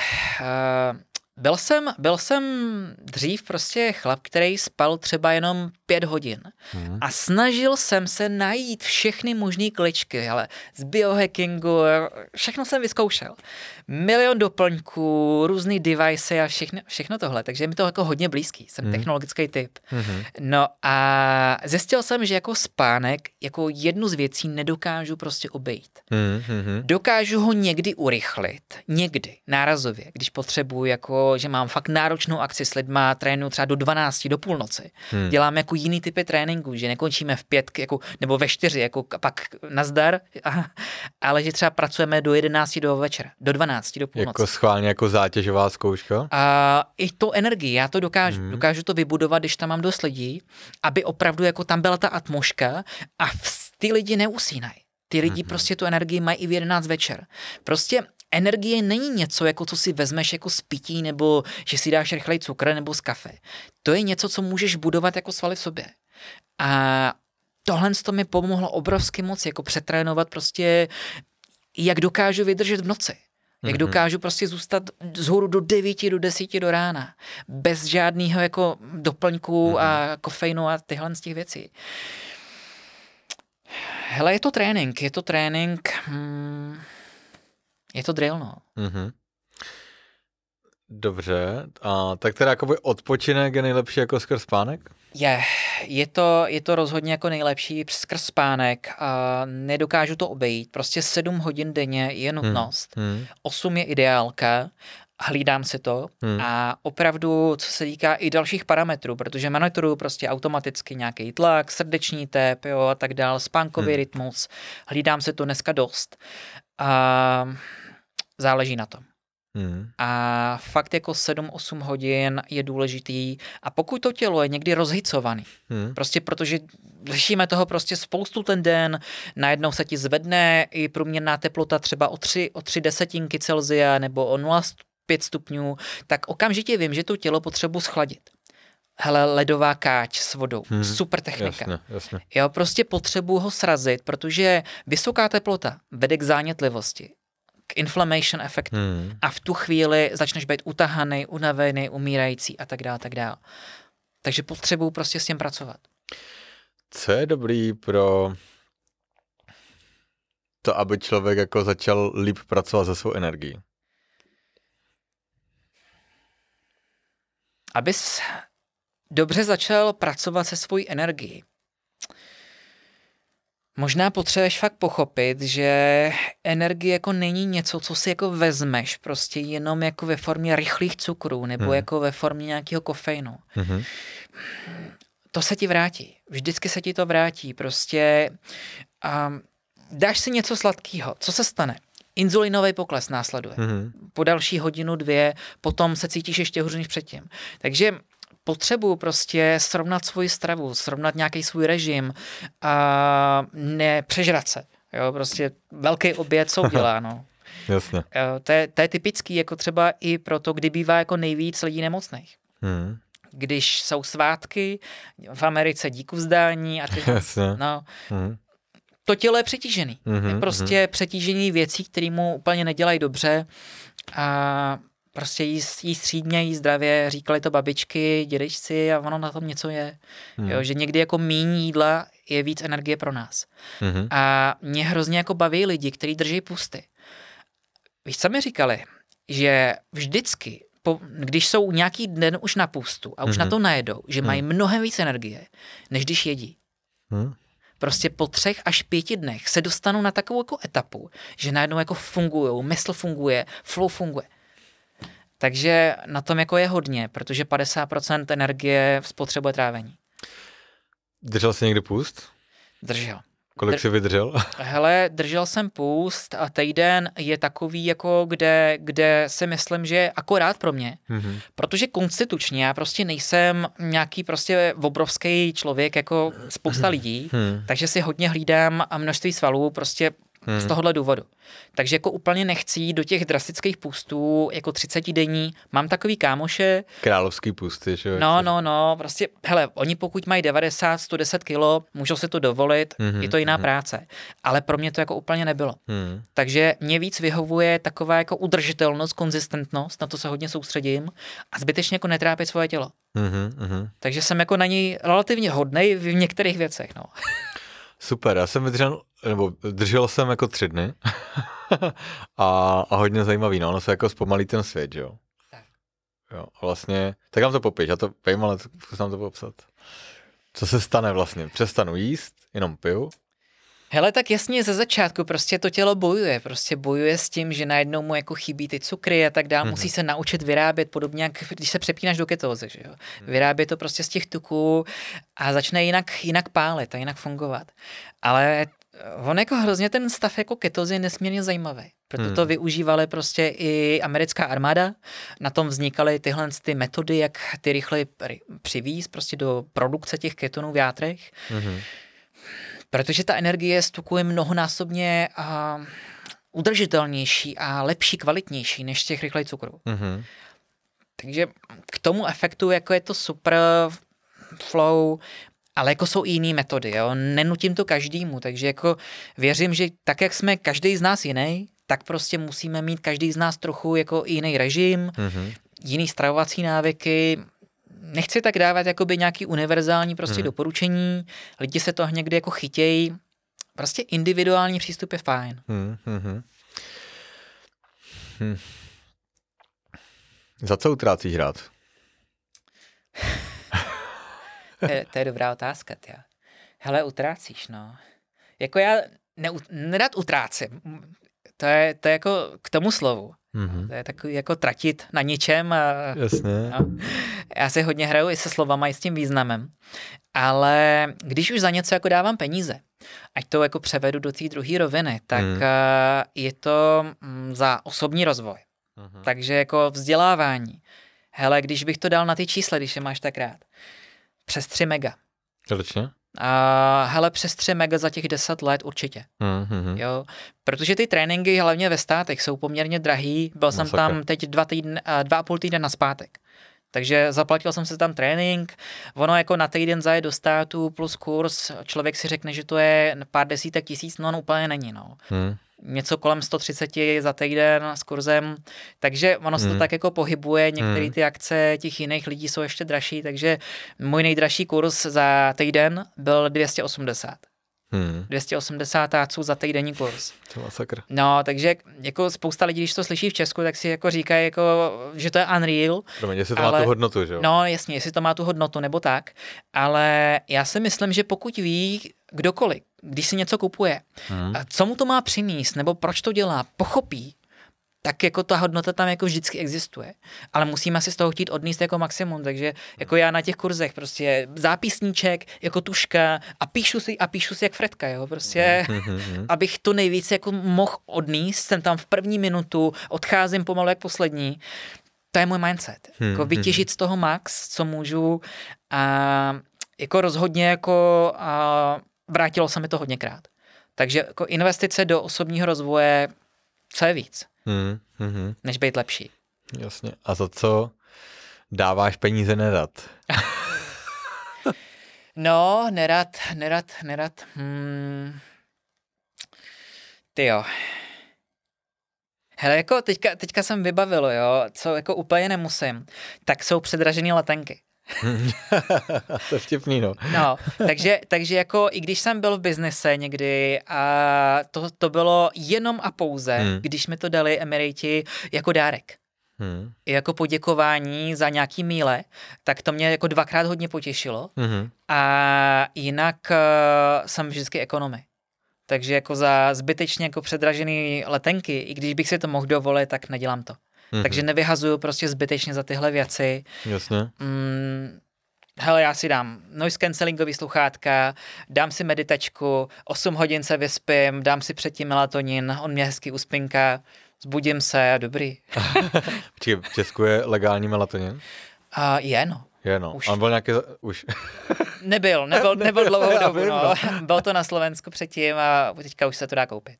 Byl jsem dřív prostě chlap, který spal třeba jenom 5 hodin a snažil jsem se najít všechny možné kličky, ale z biohackingu, všechno jsem vyzkoušel. Milion doplňků, různý device a všechno tohle, takže je mi to jako hodně blízký, jsem technologický typ. No a zjistil jsem, že jako spánek, jako jednu z věcí nedokážu prostě obejít. Dokážu ho někdy urychlit, někdy, nárazově, když potřebuji jako že mám fakt náročnou akci s lidma, trénuju třeba do 12, do půlnoci. Dělám jako jiný typy tréninku, že nekončíme v 5 jako, nebo ve 4, jako pak nazdar, ale že třeba pracujeme do 11 do večera, do 12, do půlnoci. Jako schválně jako zátěžová zkouška? A i to energii, já to dokážu. Dokážu to vybudovat, když tam mám dost lidí, aby opravdu jako tam byla ta atmosféra a ty lidi neusínají. Ty lidi prostě tu energii mají i v 11 večer. Prostě energie není něco, jako co si vezmeš jako z pití, nebo že si dáš rychlej cukr nebo z kafe. To je něco, co můžeš budovat jako svaly v sobě. A tohle to mi pomohlo obrovsky moc, jako přetrénovat prostě, jak dokážu vydržet v noci. Jak dokážu prostě zůstat zhůru do 9, do 10 do rána. Bez žádného jako doplňku a kofeinu a tyhle z těch věcí. Hele, je to trénink, je to drill, no. Dobře, a tak teda jakoby odpočinek je nejlepší jako skrz spánek? Je to rozhodně jako nejlepší skrz spánek a nedokážu to obejít. Prostě 7 hodin denně je nutnost, 8 je ideálka, hlídám si to a opravdu, co se týká i dalších parametrů, protože monitoruju prostě automaticky nějaký tlak, srdeční tep, jo, a tak dál, spánkový rytmus, hlídám si to dneska dost a záleží na tom. A fakt jako 7-8 hodin je důležitý a pokud to tělo je někdy rozhicovaný, prostě protože řešíme toho prostě spoustu ten den, najednou se ti zvedne i průměrná teplota třeba o 3 desetinky Celsia nebo o 0,5 stupňů, tak okamžitě vím, že to tělo potřebuji schladit. Hele, ledová káč s vodou, super technika. Jasně. Jo, prostě potřebuji ho srazit, protože vysoká teplota vede k zánětlivosti, k inflammation efektu a v tu chvíli začneš být utahaný, unavený, umírající a tak dále. Takže potřebuji prostě s tím pracovat. Co je dobrý pro to, aby člověk jako začal líp pracovat se svou energií? Abys dobře začal pracovat se svojí energií. Možná potřebuješ fakt pochopit, že energie jako není něco, co si jako vezmeš prostě jenom jako ve formě rychlých cukrů nebo jako ve formě nějakého kofeinu. To se ti vrátí. Vždycky se ti to vrátí. Prostě dáš si něco sladkého. Co se stane? Inzulinový pokles následuje. Po další 1-2 hodiny potom se cítíš ještě hůř než předtím. Takže potřebuju prostě srovnat svoji stravu, srovnat nějaký svůj režim a nepřežrat se. Jo, prostě velký oběd, co udělá, no. Jasně. To je typický, jako třeba i proto, kdy bývá jako nejvíc lidí nemocných. Když jsou svátky, v Americe díku vzdání a ty... No, to tělo je přetížený. Je prostě přetížený věcí, které mu úplně nedělají dobře a prostě jí střídně, jí zdravě, říkali to babičky, dědečci a ono na tom něco je. Jo, že někdy jako míň jídla je víc energie pro nás. A mě hrozně jako baví lidi, kteří drží pusty. Víš, co mi říkali? Že vždycky když jsou nějaký den už na pustu a už na to najedou, že mají mnohem víc energie, než když jedí. Prostě po 3 až 5 dnech se dostanou na takovou jako etapu, že najednou jako fungujou, mysl funguje, flow funguje. Takže na tom jako je hodně, protože 50% energie spotřebuje trávení. Držel jsi někdy půst? Držel. Kolik jsi vydržel? Hele, držel jsem půst a týden je takový, jako kde si myslím, že je akorát pro mě, protože konstitučně já prostě nejsem nějaký prostě obrovský člověk jako spousta lidí, takže si hodně hlídám a množství svalů prostě z tohohle důvodu. Takže jako úplně nechci jít do těch drastických půstů, jako 30 denní. Mám takový kámoše. Královský půsty, že jo? No, prostě, hele, oni pokud mají 90, 110 kilo, můžou si to dovolit, je to jiná práce. Ale pro mě to jako úplně nebylo. Takže mě víc vyhovuje taková jako udržitelnost, konzistentnost, na to se hodně soustředím a zbytečně jako netrápit svoje tělo. Takže jsem jako na něj relativně hodnej v některých věcech, no. Super, já jsem držel jsem jako 3 dny a hodně zajímavý, no, ono se jako zpomalí ten svět, že jo. Jo, vlastně, tak vám to popíš, já to vím, ale zkusím to popsat. Co se stane vlastně? Přestanu jíst, jenom piju. Hele, tak jasně ze začátku prostě to tělo bojuje s tím, že najednou mu jako chybí ty cukry a tak dále, musí se naučit vyrábět podobně, jak když se přepínáš do ketózy, že jo. Vyrábět to prostě z těch tuků a začne jinak pálit a jinak fungovat. Ale on jako hrozně ten stav jako ketózy je nesmírně zajímavý. Proto to využívali prostě i americká armáda, na tom vznikaly tyhle ty metody, jak ty rychle přivízt prostě do produkce těch ketonů v játrech. Protože ta energie z tuku je mnohonásobně udržitelnější a lepší, kvalitnější než těch rychlejch cukrů. Takže k tomu efektu jako je to super flow, ale jako jsou i jiný metody, jo? Nenutím to každému, takže jako věřím, že tak, jak jsme každý z nás jiný, tak prostě musíme mít každý z nás trochu jako jiný režim, jiný stravovací návyky. Nechci tak dávat jakoby nějaký univerzální prostě doporučení, lidi se to někdy jako chytějí, prostě individuální přístup je fajn. Za co utrácíš rád? To je dobrá otázka, tě. Hele, utrácíš, no. Jako já nerad utrácím. To je jako k tomu slovu. To je takový jako tratit na ničem. Jasně. No. Já si hodně hraju i se slovama i s tím významem. Ale když už za něco jako dávám peníze, ať to jako převedu do té druhé roviny, tak je to za osobní rozvoj. Takže jako vzdělávání. Hele, když bych to dal na ty čísla, když je máš tak rád. Přes 3 mega. Ročně? Hele, přes 3 mega za těch 10 let určitě. Jo, protože ty tréninky hlavně ve státech jsou poměrně drahý. Byl jsem tam teď 2,5 týdne nazpátek. Takže zaplatil jsem si tam trénink, ono jako na týden zajet do státu plus kurz, člověk si řekne, že to je pár desítek tisíc, no úplně není, no. Něco kolem 130 za týden s kurzem, takže ono se to tak jako pohybuje, některé ty akce těch jiných lidí jsou ještě dražší, takže můj nejdražší kurz za týden byl 280. 280 táců za týdenní kurz. To je masakr. No, takže jako spousta lidí, když to slyší v Česku, tak si jako říkají, jako, že to je unreal. Promiň, jestli to má tu hodnotu, že jo? No, jasně, jestli to má tu hodnotu nebo tak, ale já si myslím, že pokud ví kdokoliv, když si něco kupuje, co mu to má přinést, nebo proč to dělá, pochopí, tak jako ta hodnota tam jako vždycky existuje. Ale musíme si z toho chtít odníst jako maximum, takže jako já na těch kurzech prostě zápisníček, jako tuška a píšu si jak Fredka, jo, prostě, abych to nejvíc jako mohl odníst, jsem tam v první minutu, odcházím pomalu jak poslední. To je můj mindset. Jako vytěžit z toho max, co můžu a jako rozhodně jako vrátilo se mi to hodněkrát. Takže jako investice do osobního rozvoje, co je víc, než být lepší. Jasně. A za co dáváš peníze nerad? No, nerad. Tyjo. Hele, jako teďka jsem vybavil, jo, co jako úplně nemusím, tak jsou předražené letenky. To je vtipný, no. No, takže jako i když jsem byl v biznise někdy a to bylo jenom a pouze, když mi to dali Emirati jako dárek. i jako poděkování za nějaký míle, tak to mě jako 2krát hodně potěšilo. A jinak jsem vždycky ekonomy. Takže jako za zbytečně jako předražený letenky, i když bych si to mohl dovolit, tak nedělám to. Takže nevyhazuju prostě zbytečně za tyhle věci. Jasně. Hele, já si dám noise cancellingový sluchátka, dám si meditačku, 8 hodin se vyspím, dám si předtím melatonin, on mě hezky uspinká, zbudím se a dobrý. Počkej, v Česku je legální melatonin? Je, no. Je, no. Už. On byl nějaký... Už. Nebyl dlouhou dobu, no. Bylo to na Slovensku předtím a teďka už se to dá koupit.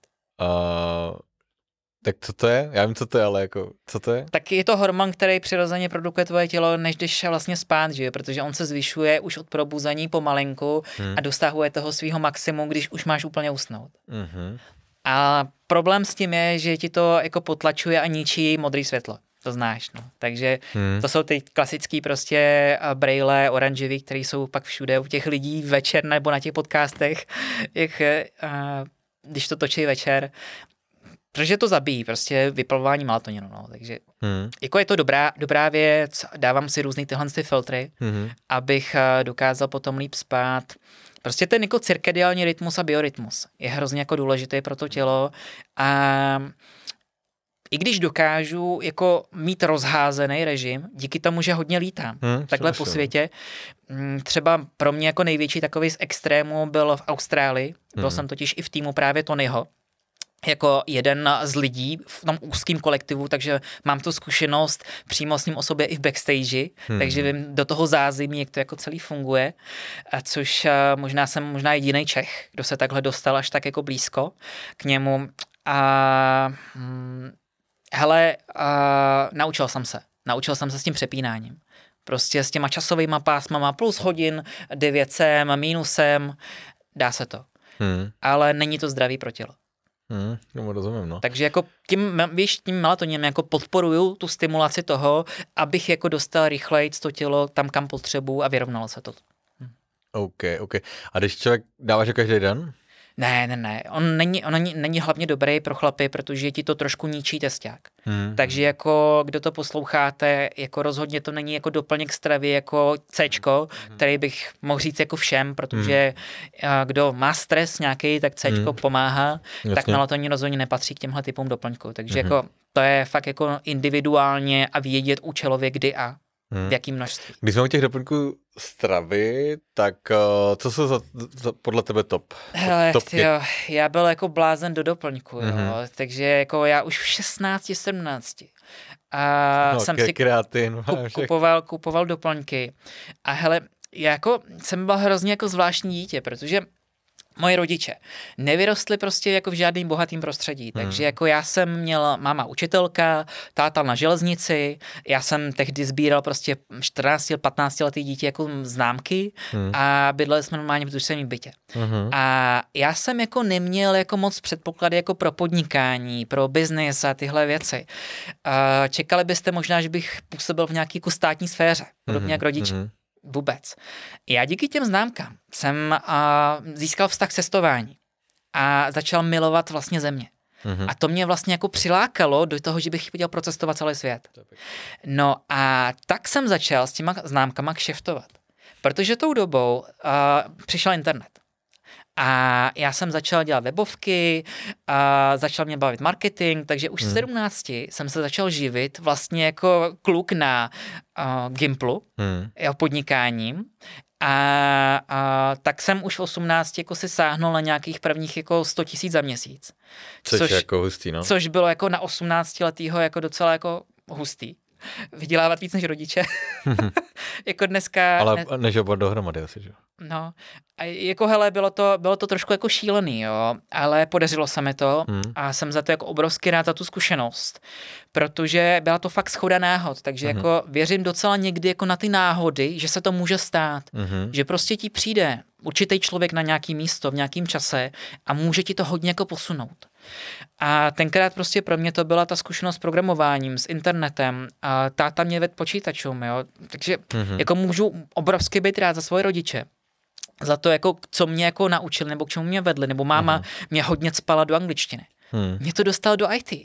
Tak co to je? Já vím, co to je, ale jako, co to je? Tak je to hormon, který přirozeně produkuje tvoje tělo, než jdeš vlastně spát, že? Protože on se zvyšuje už od probuzení pomalinku a dosahuje toho svého maximu, když už máš úplně usnout. A problém s tím je, že ti to jako potlačuje a ničí modrý světlo. To znáš, no. Takže to jsou ty klasický prostě brejle oranžový, které jsou pak všude u těch lidí večer nebo na těch podcastech, když to točí večer. Protože to zabíjí, prostě vyplavování melatoninu, no. Takže jako je to dobrá věc, dávám si různý tyhle filtry, abych dokázal potom líp spát. Prostě ten jako cirkadiální rytmus a biorytmus je hrozně jako důležitý pro to tělo a i když dokážu jako mít rozházený režim, díky tomu, že hodně lítám takhle po světě, třeba pro mě jako největší takový z extrému byl v Austrálii, byl jsem totiž i v týmu právě Tonyho, jako jeden z lidí v tom úzkém kolektivu, takže mám tu zkušenost přímo s ním o sobě i v backstage, takže vím do toho zázemí, jak to jako celý funguje, což jsem možná jediný Čech, kdo se takhle dostal až tak jako blízko k němu a naučil jsem se s tím přepínáním. Prostě s těma časovýma pásmama plus hodin, 9sem, mínusem, dá se to. Ale není to zdravý pro tělo. No, rozumím, no. Takže jako tím melatoninem jako podporuju tu stimulaci toho, abych jako dostal rychleji to tělo tam, kam potřebuju a vyrovnalo se to. OK. A když člověk dáváš ho každý den? Ne. On není hlavně dobrý pro chlapy, protože ti to trošku ničí tesťák. Takže jako, kdo to posloucháte, jako rozhodně to není jako doplněk stravy jako Cčko, který bych mohl říct jako všem, protože kdo má stres nějaký, tak Cčko pomáhá, tak melatonin rozhodně nepatří k těmhle typům doplňku. Takže jako to je fakt jako individuálně a vědět účelově kdy a v jakým množství. Když jsme u těch doplňků stravy, tak co jsou za podle tebe top? Hele, já byl jako blázen do doplňku, jo, takže jako já už v 16, 17 a jsem si kreatin, kupoval doplňky a hele, já jako jsem byl hrozně jako zvláštní dítě, protože moji rodiče nevyrostli prostě jako v žádným bohatým prostředí, takže jako já jsem měl máma učitelka, táta na železnici, já jsem tehdy sbíral prostě 14-15 letý dítě jako známky a bydleli jsme normálně v družstevním bytě. A já jsem jako neměl jako moc předpoklady jako pro podnikání, pro biznis a tyhle věci. Čekali byste možná, že bych působil v nějaké jako státní sféře, podobně jak rodiče. Vůbec. Já díky těm známkám jsem získal vztah k cestování a začal milovat vlastně země. A to mě vlastně jako přilákalo do toho, že bych chtěl procestovat celý svět. No a tak jsem začal s těma známkama kšeftovat. Protože tou dobou přišel internet. A já jsem začal dělat webovky, a začal mě bavit marketing, takže už v 17 jsem se začal živit vlastně jako kluk na Gimplu, podnikáním. A tak jsem už v 18 jako si sáhnul na nějakých prvních jako 100 000 za měsíc. Což je jako hustý, no. Což bylo jako na 18 letýho jako docela jako hustý. Vydělávat víc než rodiče. Jako dneska... Ale než oba dohromady asi, že? No, a jako hele, bylo to trošku jako šílený, jo, ale podařilo se mi to a jsem za to jako obrovský rád za tu zkušenost, protože byla to fakt shoda náhod, takže jako věřím docela někdy jako na ty náhody, že se to může stát, že prostě ti přijde určitý člověk na nějaký místo v nějakým čase a může ti to hodně jako posunout. A tenkrát prostě pro mě to byla ta zkušenost s programováním, s internetem a táta mě vedl počítačům, jo, takže jako můžu obrovsky být rád za svoje rodiče. Za to, jako, co mě jako naučili, nebo k čemu mě vedli, nebo máma mě hodně cpala do angličtiny. Mě to dostalo do IT.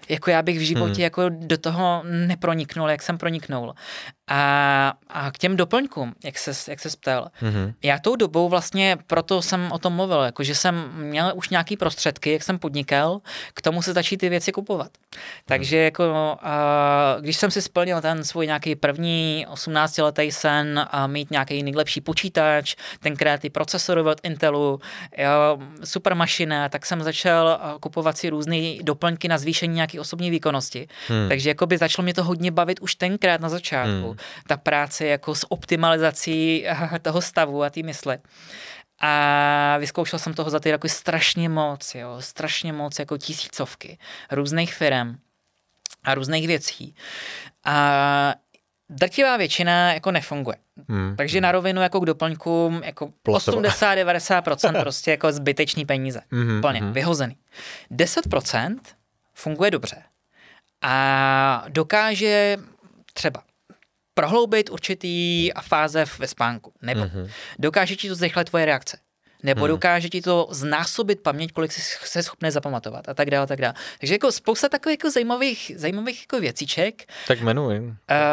jako já bych v životě jako do toho neproniknul, jak jsem proniknul. A k těm doplňkům, jak se ptal, já tou dobou vlastně, proto jsem o tom mluvil, jako že jsem měl už nějaký prostředky, jak jsem podnikal, k tomu se začít ty věci kupovat. Takže jako, když jsem si splnil ten svůj nějaký první 18letý sen a mít nějaký nejlepší počítač, tenkrát ty procesory od Intelu, super mašina, tak jsem začal kupovat si různé doplňky na zvýšení nějaké osobní výkonnosti. Takže jakoby začalo mě to hodně bavit už tenkrát na začátku. Ta práce jako s optimalizací toho stavu a té mysli. A vyzkoušel jsem toho za ty roky strašně moc, jako tisícovky různých firem a různých věcí. A drtivá většina jako nefunguje. Takže na rovinu jako k doplňkům jako 80-90% prostě jako zbytečný peníze. Plně vyhozený. 10% funguje dobře. A dokáže třeba prohloubit určitý fáze ve spánku. Nebo dokáže ti to zrychlit tvoje reakce. Nebo dokáže ti to znásobit paměť, kolik jsi schopný zapamatovat a tak dále, a tak dále. Takže jako spousta takových jako zajímavých jako věcíček. Tak jmenuji.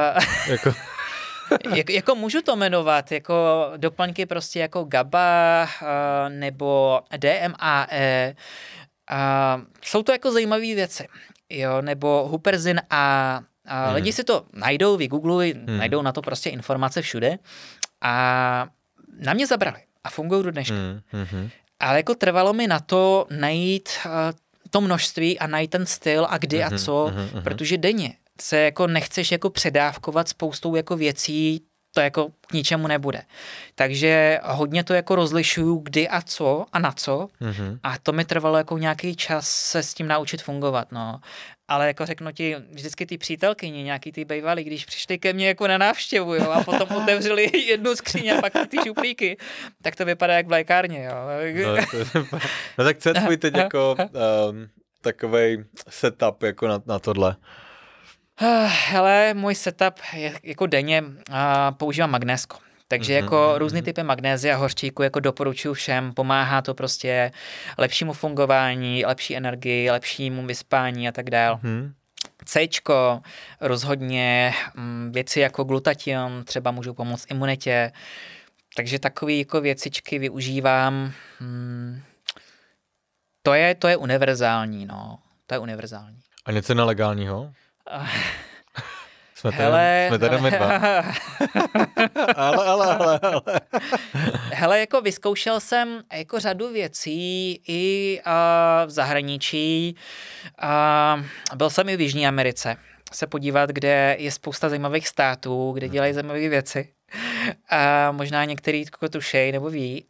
Jako můžu to jmenovat, jako doplňky prostě jako GABA nebo DMAE. Jsou to jako zajímavé věci. Jo, nebo Huperzin a lidi si to najdou, vygooglují, najdou na to prostě informace všude a na mě zabrali a fungují do dneška. Ale jako trvalo mi na to najít to množství a najít ten styl a kdy a co, protože denně se jako nechceš jako předávkovat spoustou jako věcí, to jako k ničemu nebude. Takže hodně to jako rozlišuju, kdy a co a na co a to mi trvalo jako nějaký čas se s tím naučit fungovat, no. Ale jako řeknu ti, vždycky ty přítelkyni, nějaký ty bejvalí, když přišli ke mně jako na návštěvu, jo, a potom otevřeli jednu skříň a pak ty šuplíky, tak to vypadá jak v lékárně, jo. No tak co je tvůj teď jako takovej setup jako na tohle? Hele, můj setup je jako denně používám magnésko. Takže jako různý typy magnézia, hořčíku jako doporučuji všem, pomáhá to prostě lepšímu fungování, lepší energii, lepšímu vyspání a tak dál. Céčko, rozhodně věci jako glutation třeba můžou pomoct imunitě, takže takové jako věcičky využívám. To je univerzální, no. To je univerzální. A něco nelegálního? Jsme tady my dva. ale. Hele, jako vyzkoušel jsem jako řadu věcí i v zahraničí. Byl jsem i v Jižní Americe se podívat, kde je spousta zajímavých států, kde dělají zajímavé věci. A možná některý to tušej nebo ví.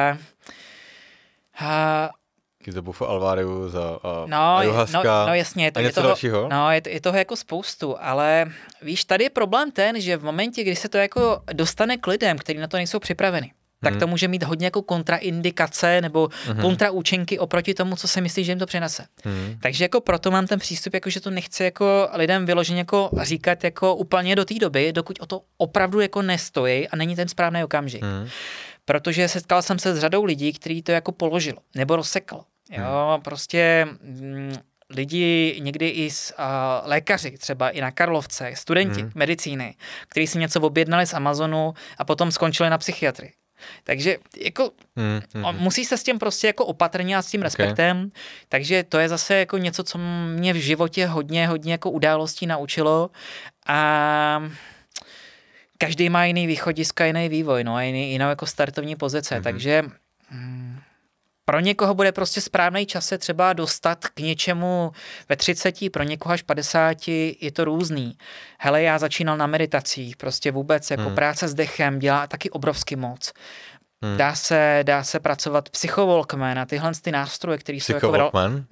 Bufo Alvarius a ayahuasca. No jasně, je toho jako spoustu, ale víš, tady je problém ten, že v momentě, kdy se to jako dostane k lidem, kteří na to nejsou připraveni, tak to může mít hodně jako kontraindikace nebo kontraúčinky oproti tomu, co se myslí, že jim to přinese. Takže jako proto mám ten přístup, jako že to nechci jako lidem vyloženě jako říkat jako úplně do té doby, dokud o to opravdu jako nestojí a není ten správný okamžik. Protože setkal jsem se s řadou lidí, kteří to jako položilo nebo rozsekalo. Jo, prostě lidi někdy i lékaři, třeba i na Karlovce, studenti medicíny, kteří si něco objednali z Amazonu a potom skončili na psychiatrii. Takže jako musí se s tím prostě jako opatrně a s tím respektem. Takže to je zase jako něco, co mě v životě hodně jako událostí naučilo a každý má jiný východiska, jiný vývoj, no a jinou jako startovní pozice, takže pro někoho bude prostě správný čas se třeba dostat k něčemu ve 30, pro někoho až 50 je to různý. Hele, já začínal na meditacích, prostě vůbec jako práce s dechem dělá taky obrovský moc. Dá se pracovat psychovolkman a tyhle ty nástroje, které jsou jako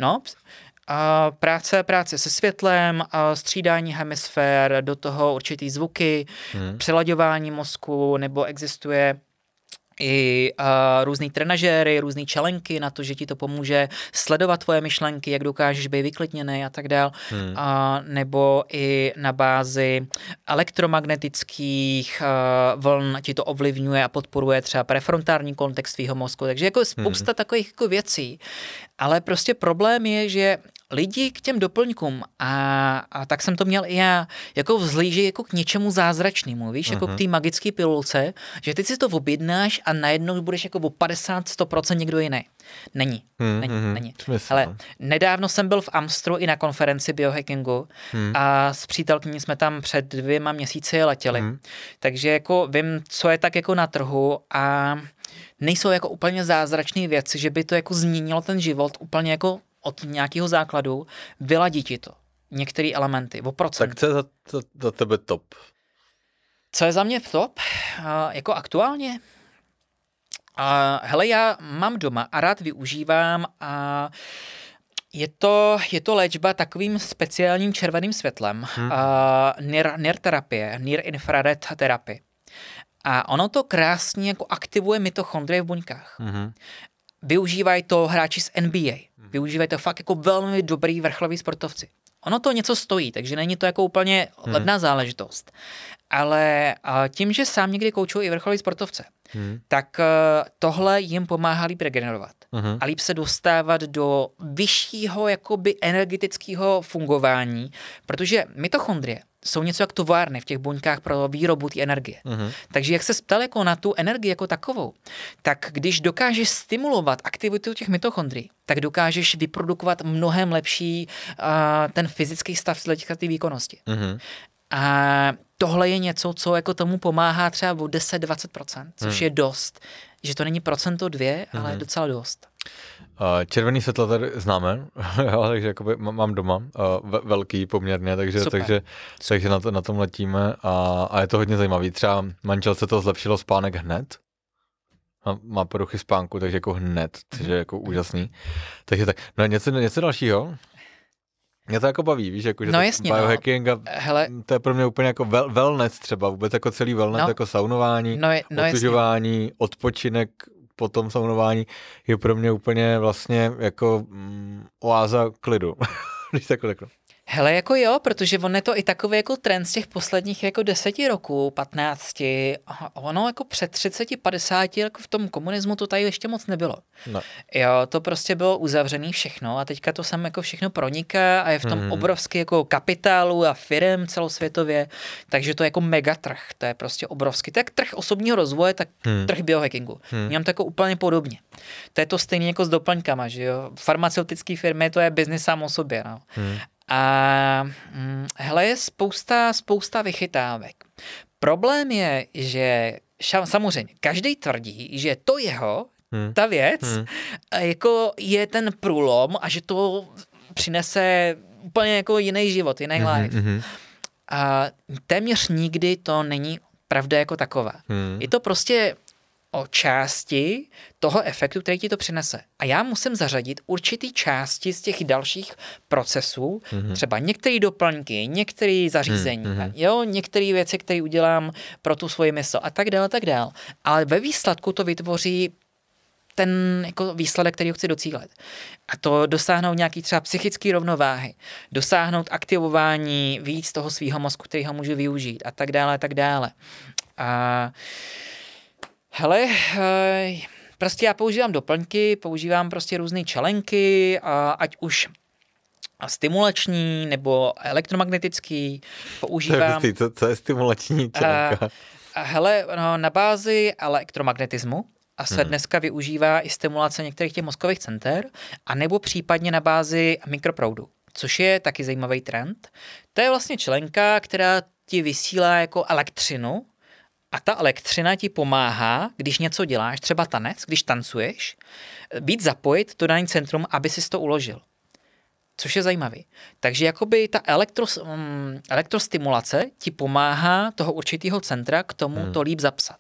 práce se světlem, střídání hemisfér, do toho určitý zvuky, přelaďování mozku, nebo existuje i různý trenažéry, různý čelenky na to, že ti to pomůže sledovat tvoje myšlenky, jak dokážeš být vyklidněný a tak dál. Nebo i na bázi elektromagnetických vln ti to ovlivňuje a podporuje třeba prefrontální kontext tvýho mozku. Takže jako spousta takových jako věcí. Ale prostě problém je, že lidi k těm doplňkům a tak jsem to měl i já, jako vzlíží jako k něčemu zázračnému, víš, jako k té magické pilulce, že ty si to objednáš a najednou budeš jako o 50-100% někdo jiný. Není. Ale nedávno jsem byl v Amstru i na konferenci biohackingu a s přítelkyní jsme tam před 2 měsíci letěli. Takže jako vím, co je tak jako na trhu a nejsou jako úplně zázračné věci, že by to jako změnilo ten život úplně jako od nějakého základu, vyladí ti to. Některé elementy, o procent. Tak co je za tebe top? Co je za mě top? Jako aktuálně? Hele, já mám doma a rád využívám a je to léčba takovým speciálním červeným světlem. NIR terapie, NIR infrared terapie. A ono to krásně jako aktivuje mitochondrie v buňkách. Využívají to hráči z NBA. Využívají to fakt jako velmi dobrý vrcholový sportovci. Ono to něco stojí, takže není to jako úplně levná záležitost. Ale tím, že sám někdy koučuju i vrcholový sportovce, tak tohle jim pomáhá líp regenerovat. A líp se dostávat do vyššího jakoby energetického fungování, protože mitochondrie jsou něco jak továrny v těch buňkách pro výrobu té energie. Takže jak se ptal jako na tu energii jako takovou, tak když dokážeš stimulovat aktivitu těch mitochondrií, tak dokážeš vyprodukovat mnohem lepší ten fyzický stav z hlediska té výkonnosti. A tohle je něco, co jako tomu pomáhá třeba o 10-20%, což je dost. Že to není 1%, ale docela dost. Červený světlo tady známe, takže jakoby mám doma velký poměrně, takže na tom letíme a je to hodně zajímavý. Třeba manželce to zlepšilo spánek hned. Má poruchy spánku, takže jako hned, což je jako úžasný. Takže tak, no něco dalšího? Mě to jako baví, víš, jako, že biohacking a to je pro mě úplně jako wellness třeba, vůbec jako celý wellness, jako saunování, otužování, odpočinek po tom saunování je pro mě úplně vlastně jako oáza klidu, když tak řeknu. Hele, jako jo, protože on je to i takový jako trend z těch posledních jako 10 roků, 15, ono jako před 30-50 jako v tom komunismu to tady ještě moc nebylo. No. Jo, to prostě bylo uzavřený všechno a teďka to sem jako všechno proniká a je v tom obrovský jako kapitálu a firem celosvětově, takže to je jako megatrh, to je prostě obrovský. Tak trh osobního rozvoje, tak trh biohackingu. Mám to jako úplně podobně. To je to stejné jako s doplňkama, že jo. Farmaceutické firmy, to je biznis sám o sobě, no. A hele, je spousta vychytávek. Problém je, že samozřejmě každý tvrdí, že to jeho, ta věc, jako je ten průlom a že to přinese úplně jako jiný život, jiný life. A téměř nikdy to není pravda jako taková. Je to prostě o části toho efektu, který ti to přinese. A já musím zařadit určitý části z těch dalších procesů, třeba některé doplňky, některé zařízení, jo, některé věci, které udělám pro tu svoji mysl a tak dále. Ale ve výsledku to vytvoří ten jako výsledek, který chci docílit. A to dosáhnout nějaký třeba psychický rovnováhy, dosáhnout aktivování víc toho svého mozku, který ho můžu využít a tak dále. A hele, prostě já používám doplňky, používám prostě různé čelenky, ať už stimulační nebo elektromagnetický, používám. Co je stimulační čelenka? Hele, no, na bázi elektromagnetismu a se dneska využívá i stimulace některých těch mozkových center, anebo případně na bázi mikroproudu, což je taky zajímavý trend. To je vlastně čelenka, která ti vysílá jako elektřinu, a ta elektřina ti pomáhá, když něco děláš, třeba tanec, když tancuješ, být zapojit do daný centrum, aby si to uložil. Což je zajímavý. Takže jakoby ta elektrostimulace ti pomáhá toho určitého centra k tomu to líp zapsat.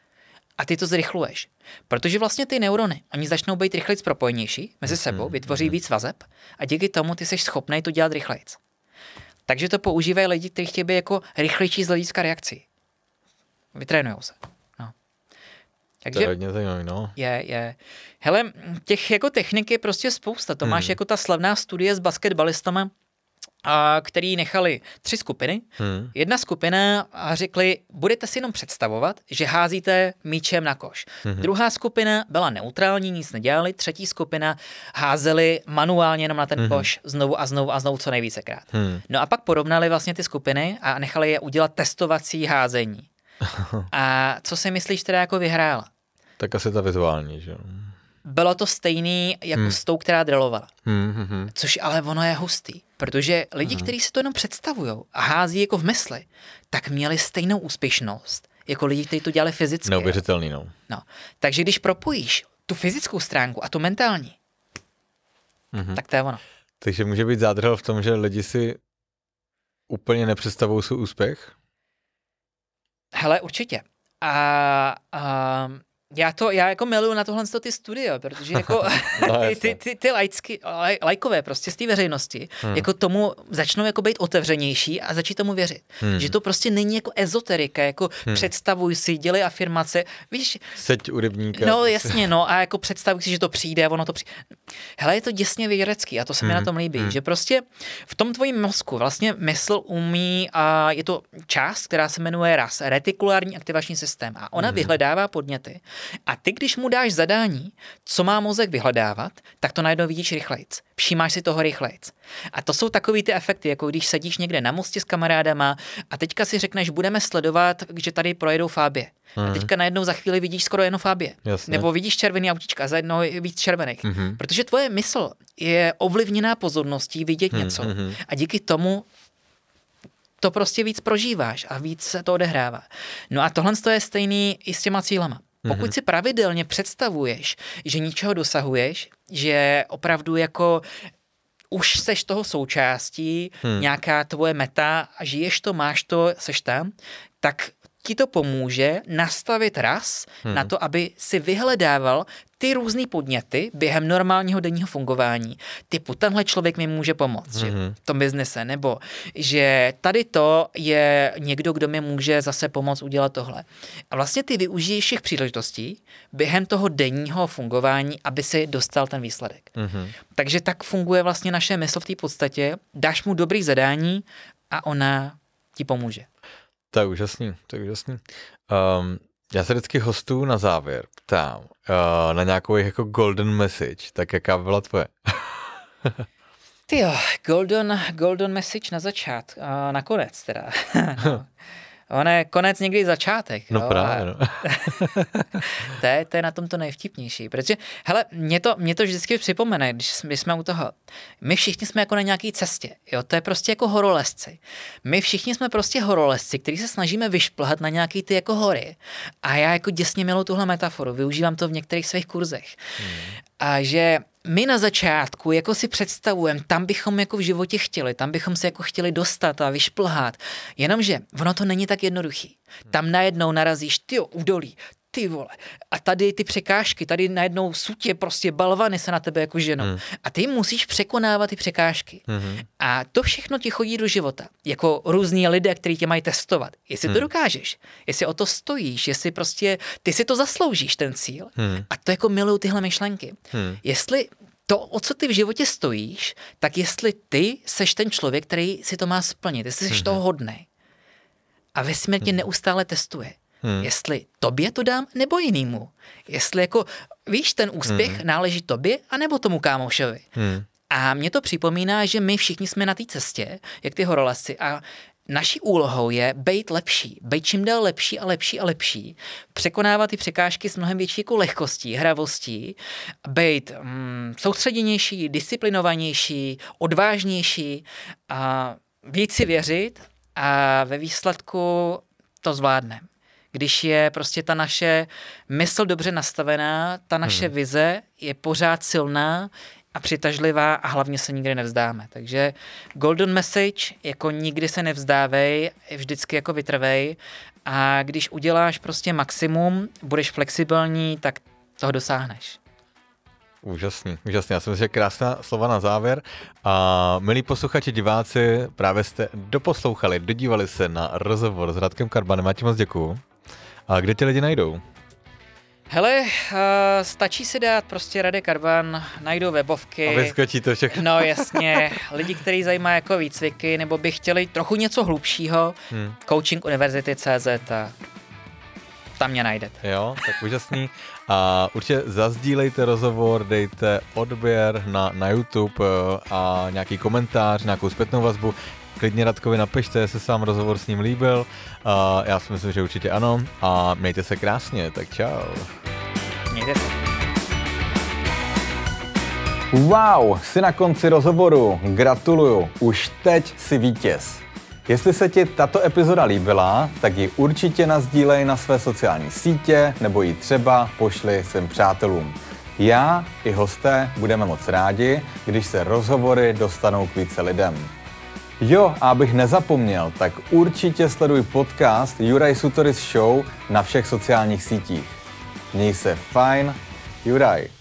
A ty to zrychluješ. Protože vlastně ty neurony, oni začnou být rychleji propojenější mezi sebou, vytvoří víc vazeb a díky tomu ty jsi schopnej to dělat rychleji. Takže to používají lidi, kteří chtějí být jako rychlejší z hlediska reakcí. Vytrénujou se. No. Takže to je hodně zajímavý, no. Je. Hele, těch jako technik je prostě spousta. To máš jako ta slavná studie s basketbalistama, který nechali 3 skupiny. Jedna skupina řekli, budete si jenom představovat, že házíte míčem na koš. Druhá skupina byla neutrální, nic nedělali. Třetí skupina házeli manuálně jenom na ten koš znovu a znovu a znovu co nejvícekrát. No a pak porovnali vlastně ty skupiny a nechali je udělat testovací házení. A co si myslíš teda jako vyhrála? Tak asi ta vizuální, že jo. Bylo to stejný jako s tou, která drillovala. Což ale ono je hustý, protože lidi, kteří si to jenom představujou a hází jako v mysli, tak měli stejnou úspěšnost jako lidi, kteří to dělali fyzicky. Neuvěřitelný, no. Takže když propojíš tu fyzickou stránku a tu mentální, tak to je ono. Takže může být zádrhel v tom, že lidi si úplně nepředstavují svůj úspěch? Hele, určitě. Já jako miluju na tohle ty studio, protože jako ty lajkové prostě z té veřejnosti jako tomu začnou jako být otevřenější a začít tomu věřit. Že to prostě není jako ezoterika, jako představuj si, dělej afirmace, víš. Seď u rybníka. No jasně, no a jako představuj si, že to přijde a ono to přijde. Hele, je to děsně vědecký a to se mi na tom líbí, že prostě v tom tvojím mozku vlastně mysl umí a je to část, která se jmenuje RAS, retikulární aktivační systém a ona vyhledává podněty. A ty, když mu dáš zadání, co má mozek vyhledávat, tak to najednou vidíš rychlejc. Všímáš si toho rychlejc. A to jsou takový ty efekty, jako když sedíš někde na mostě s kamarádama a teďka si řekneš, budeme sledovat, že tady projedou fábie. A teďka najednou za chvíli vidíš skoro jenom fábie. Jasně. Nebo vidíš červený autíčka a za jednou je víc červených. Protože tvoje mysl je ovlivněná pozorností vidět něco. A díky tomu to prostě víc prožíváš a víc se to odehrává. No a tohle je stejný i s těma cílama. Pokud si pravidelně představuješ, že ničeho dosahuješ, že opravdu jako už seš toho součástí, nějaká tvoje meta a žiješ to, máš to, seš tam, tak ti to pomůže nastavit RAS na to, aby si vyhledával ty různý podněty během normálního denního fungování. Typu, tenhle člověk mi může pomoct že, v tom biznise, nebo že tady to je někdo, kdo mi může zase pomoct udělat tohle. A vlastně ty využiješ všech příležitostí během toho denního fungování, aby si dostal ten výsledek. Takže tak funguje vlastně naše mysl v té podstatě. Dáš mu dobrý zadání a ona ti pomůže. To je úžasný, to je úžasný. Já se vždycky hostů na závěr ptám na nějakou jako golden message, tak jaká byla tvoje? Tyjo, golden message na začátku, nakonec teda. Ono je konec někdy začátek. No právě, no. To je na tom to nejvtipnější, protože, hele, mě to vždycky připomene, když jsme u toho. My všichni jsme jako na nějaký cestě, jo, to je prostě jako horolezci. My všichni jsme prostě horolezci, kteří se snažíme vyšplhat na nějaký ty jako hory. A já jako děsně miluji tuhle metaforu, využívám to v některých svých kurzech. A že my na začátku jako si představujeme, tam bychom jako v životě chtěli, tam bychom se jako chtěli dostat a vyšplhat. Jenomže ono to není tak jednoduchý. Tam najednou narazíš, tyjo, údolí, ty vole. A tady ty překážky, tady najednou sutě prostě balvany se na tebe jako ženou. A ty musíš překonávat ty překážky. A to všechno ti chodí do života. Jako různí lidé, kteří tě mají testovat. Jestli to dokážeš, jestli o to stojíš, jestli prostě ty si to zasloužíš, ten cíl. A to jako miluju tyhle myšlenky. Jestli to, o co ty v životě stojíš, tak jestli ty seš ten člověk, který si to má splnit, jestli seš toho hodnej. A vesmír tě neustále testuje. Jestli tobě to dám, nebo jinýmu. Jestli jako, víš, ten úspěch náleží tobě, anebo tomu kámošovi. A mě to připomíná, že my všichni jsme na té cestě, jak ty horolezci, a naší úlohou je být lepší, být čím dál lepší a lepší a lepší, překonávat ty překážky s mnohem větší jako lehkostí, hravostí, být soustředěnější, disciplinovanější, odvážnější a víc si věřit a ve výsledku to zvládneme. Když je prostě ta naše mysl dobře nastavená, ta naše vize je pořád silná a přitažlivá a hlavně se nikdy nevzdáme. Takže golden message, jako nikdy se nevzdávej, vždycky jako vytrvej a když uděláš prostě maximum, budeš flexibilní, tak toho dosáhneš. Úžasný, úžasný. Já si myslím, že krásná slova na závěr. A milí posluchači, diváci, právě jste doposlouchali, dodívali se na rozhovor s Radkem Karbanem. Já ti moc děkuju. A kde tě lidi najdou? Hele, stačí si dát prostě Radek Arban, najdou webovky. A vyskočí to všechno. No jasně, lidi, kteří zajímá jako výcviky, nebo by chtěli trochu něco hlubšího, Coaching Univerzity.cz a tam mě najdete. Jo, tak úžasný. A určitě zazdílejte rozhovor, dejte odběr na YouTube a nějaký komentář, nějakou zpětnou vazbu. Klidně Radkovi napište, jestli se vám rozhovor s ním líbil. Já si myslím, že určitě ano. A mějte se krásně, tak čau. Mějte se. Wow, jsi na konci rozhovoru. Gratuluju, už teď jsi vítěz. Jestli se ti tato epizoda líbila, tak ji určitě nasdílej na své sociální sítě nebo ji třeba pošli svým přátelům. Já i hosté budeme moc rádi, když se rozhovory dostanou k více lidem. Jo, a abych nezapomněl, tak určitě sleduj podcast Juraj Sutoris Show na všech sociálních sítích. Měj se fajn, Juraj.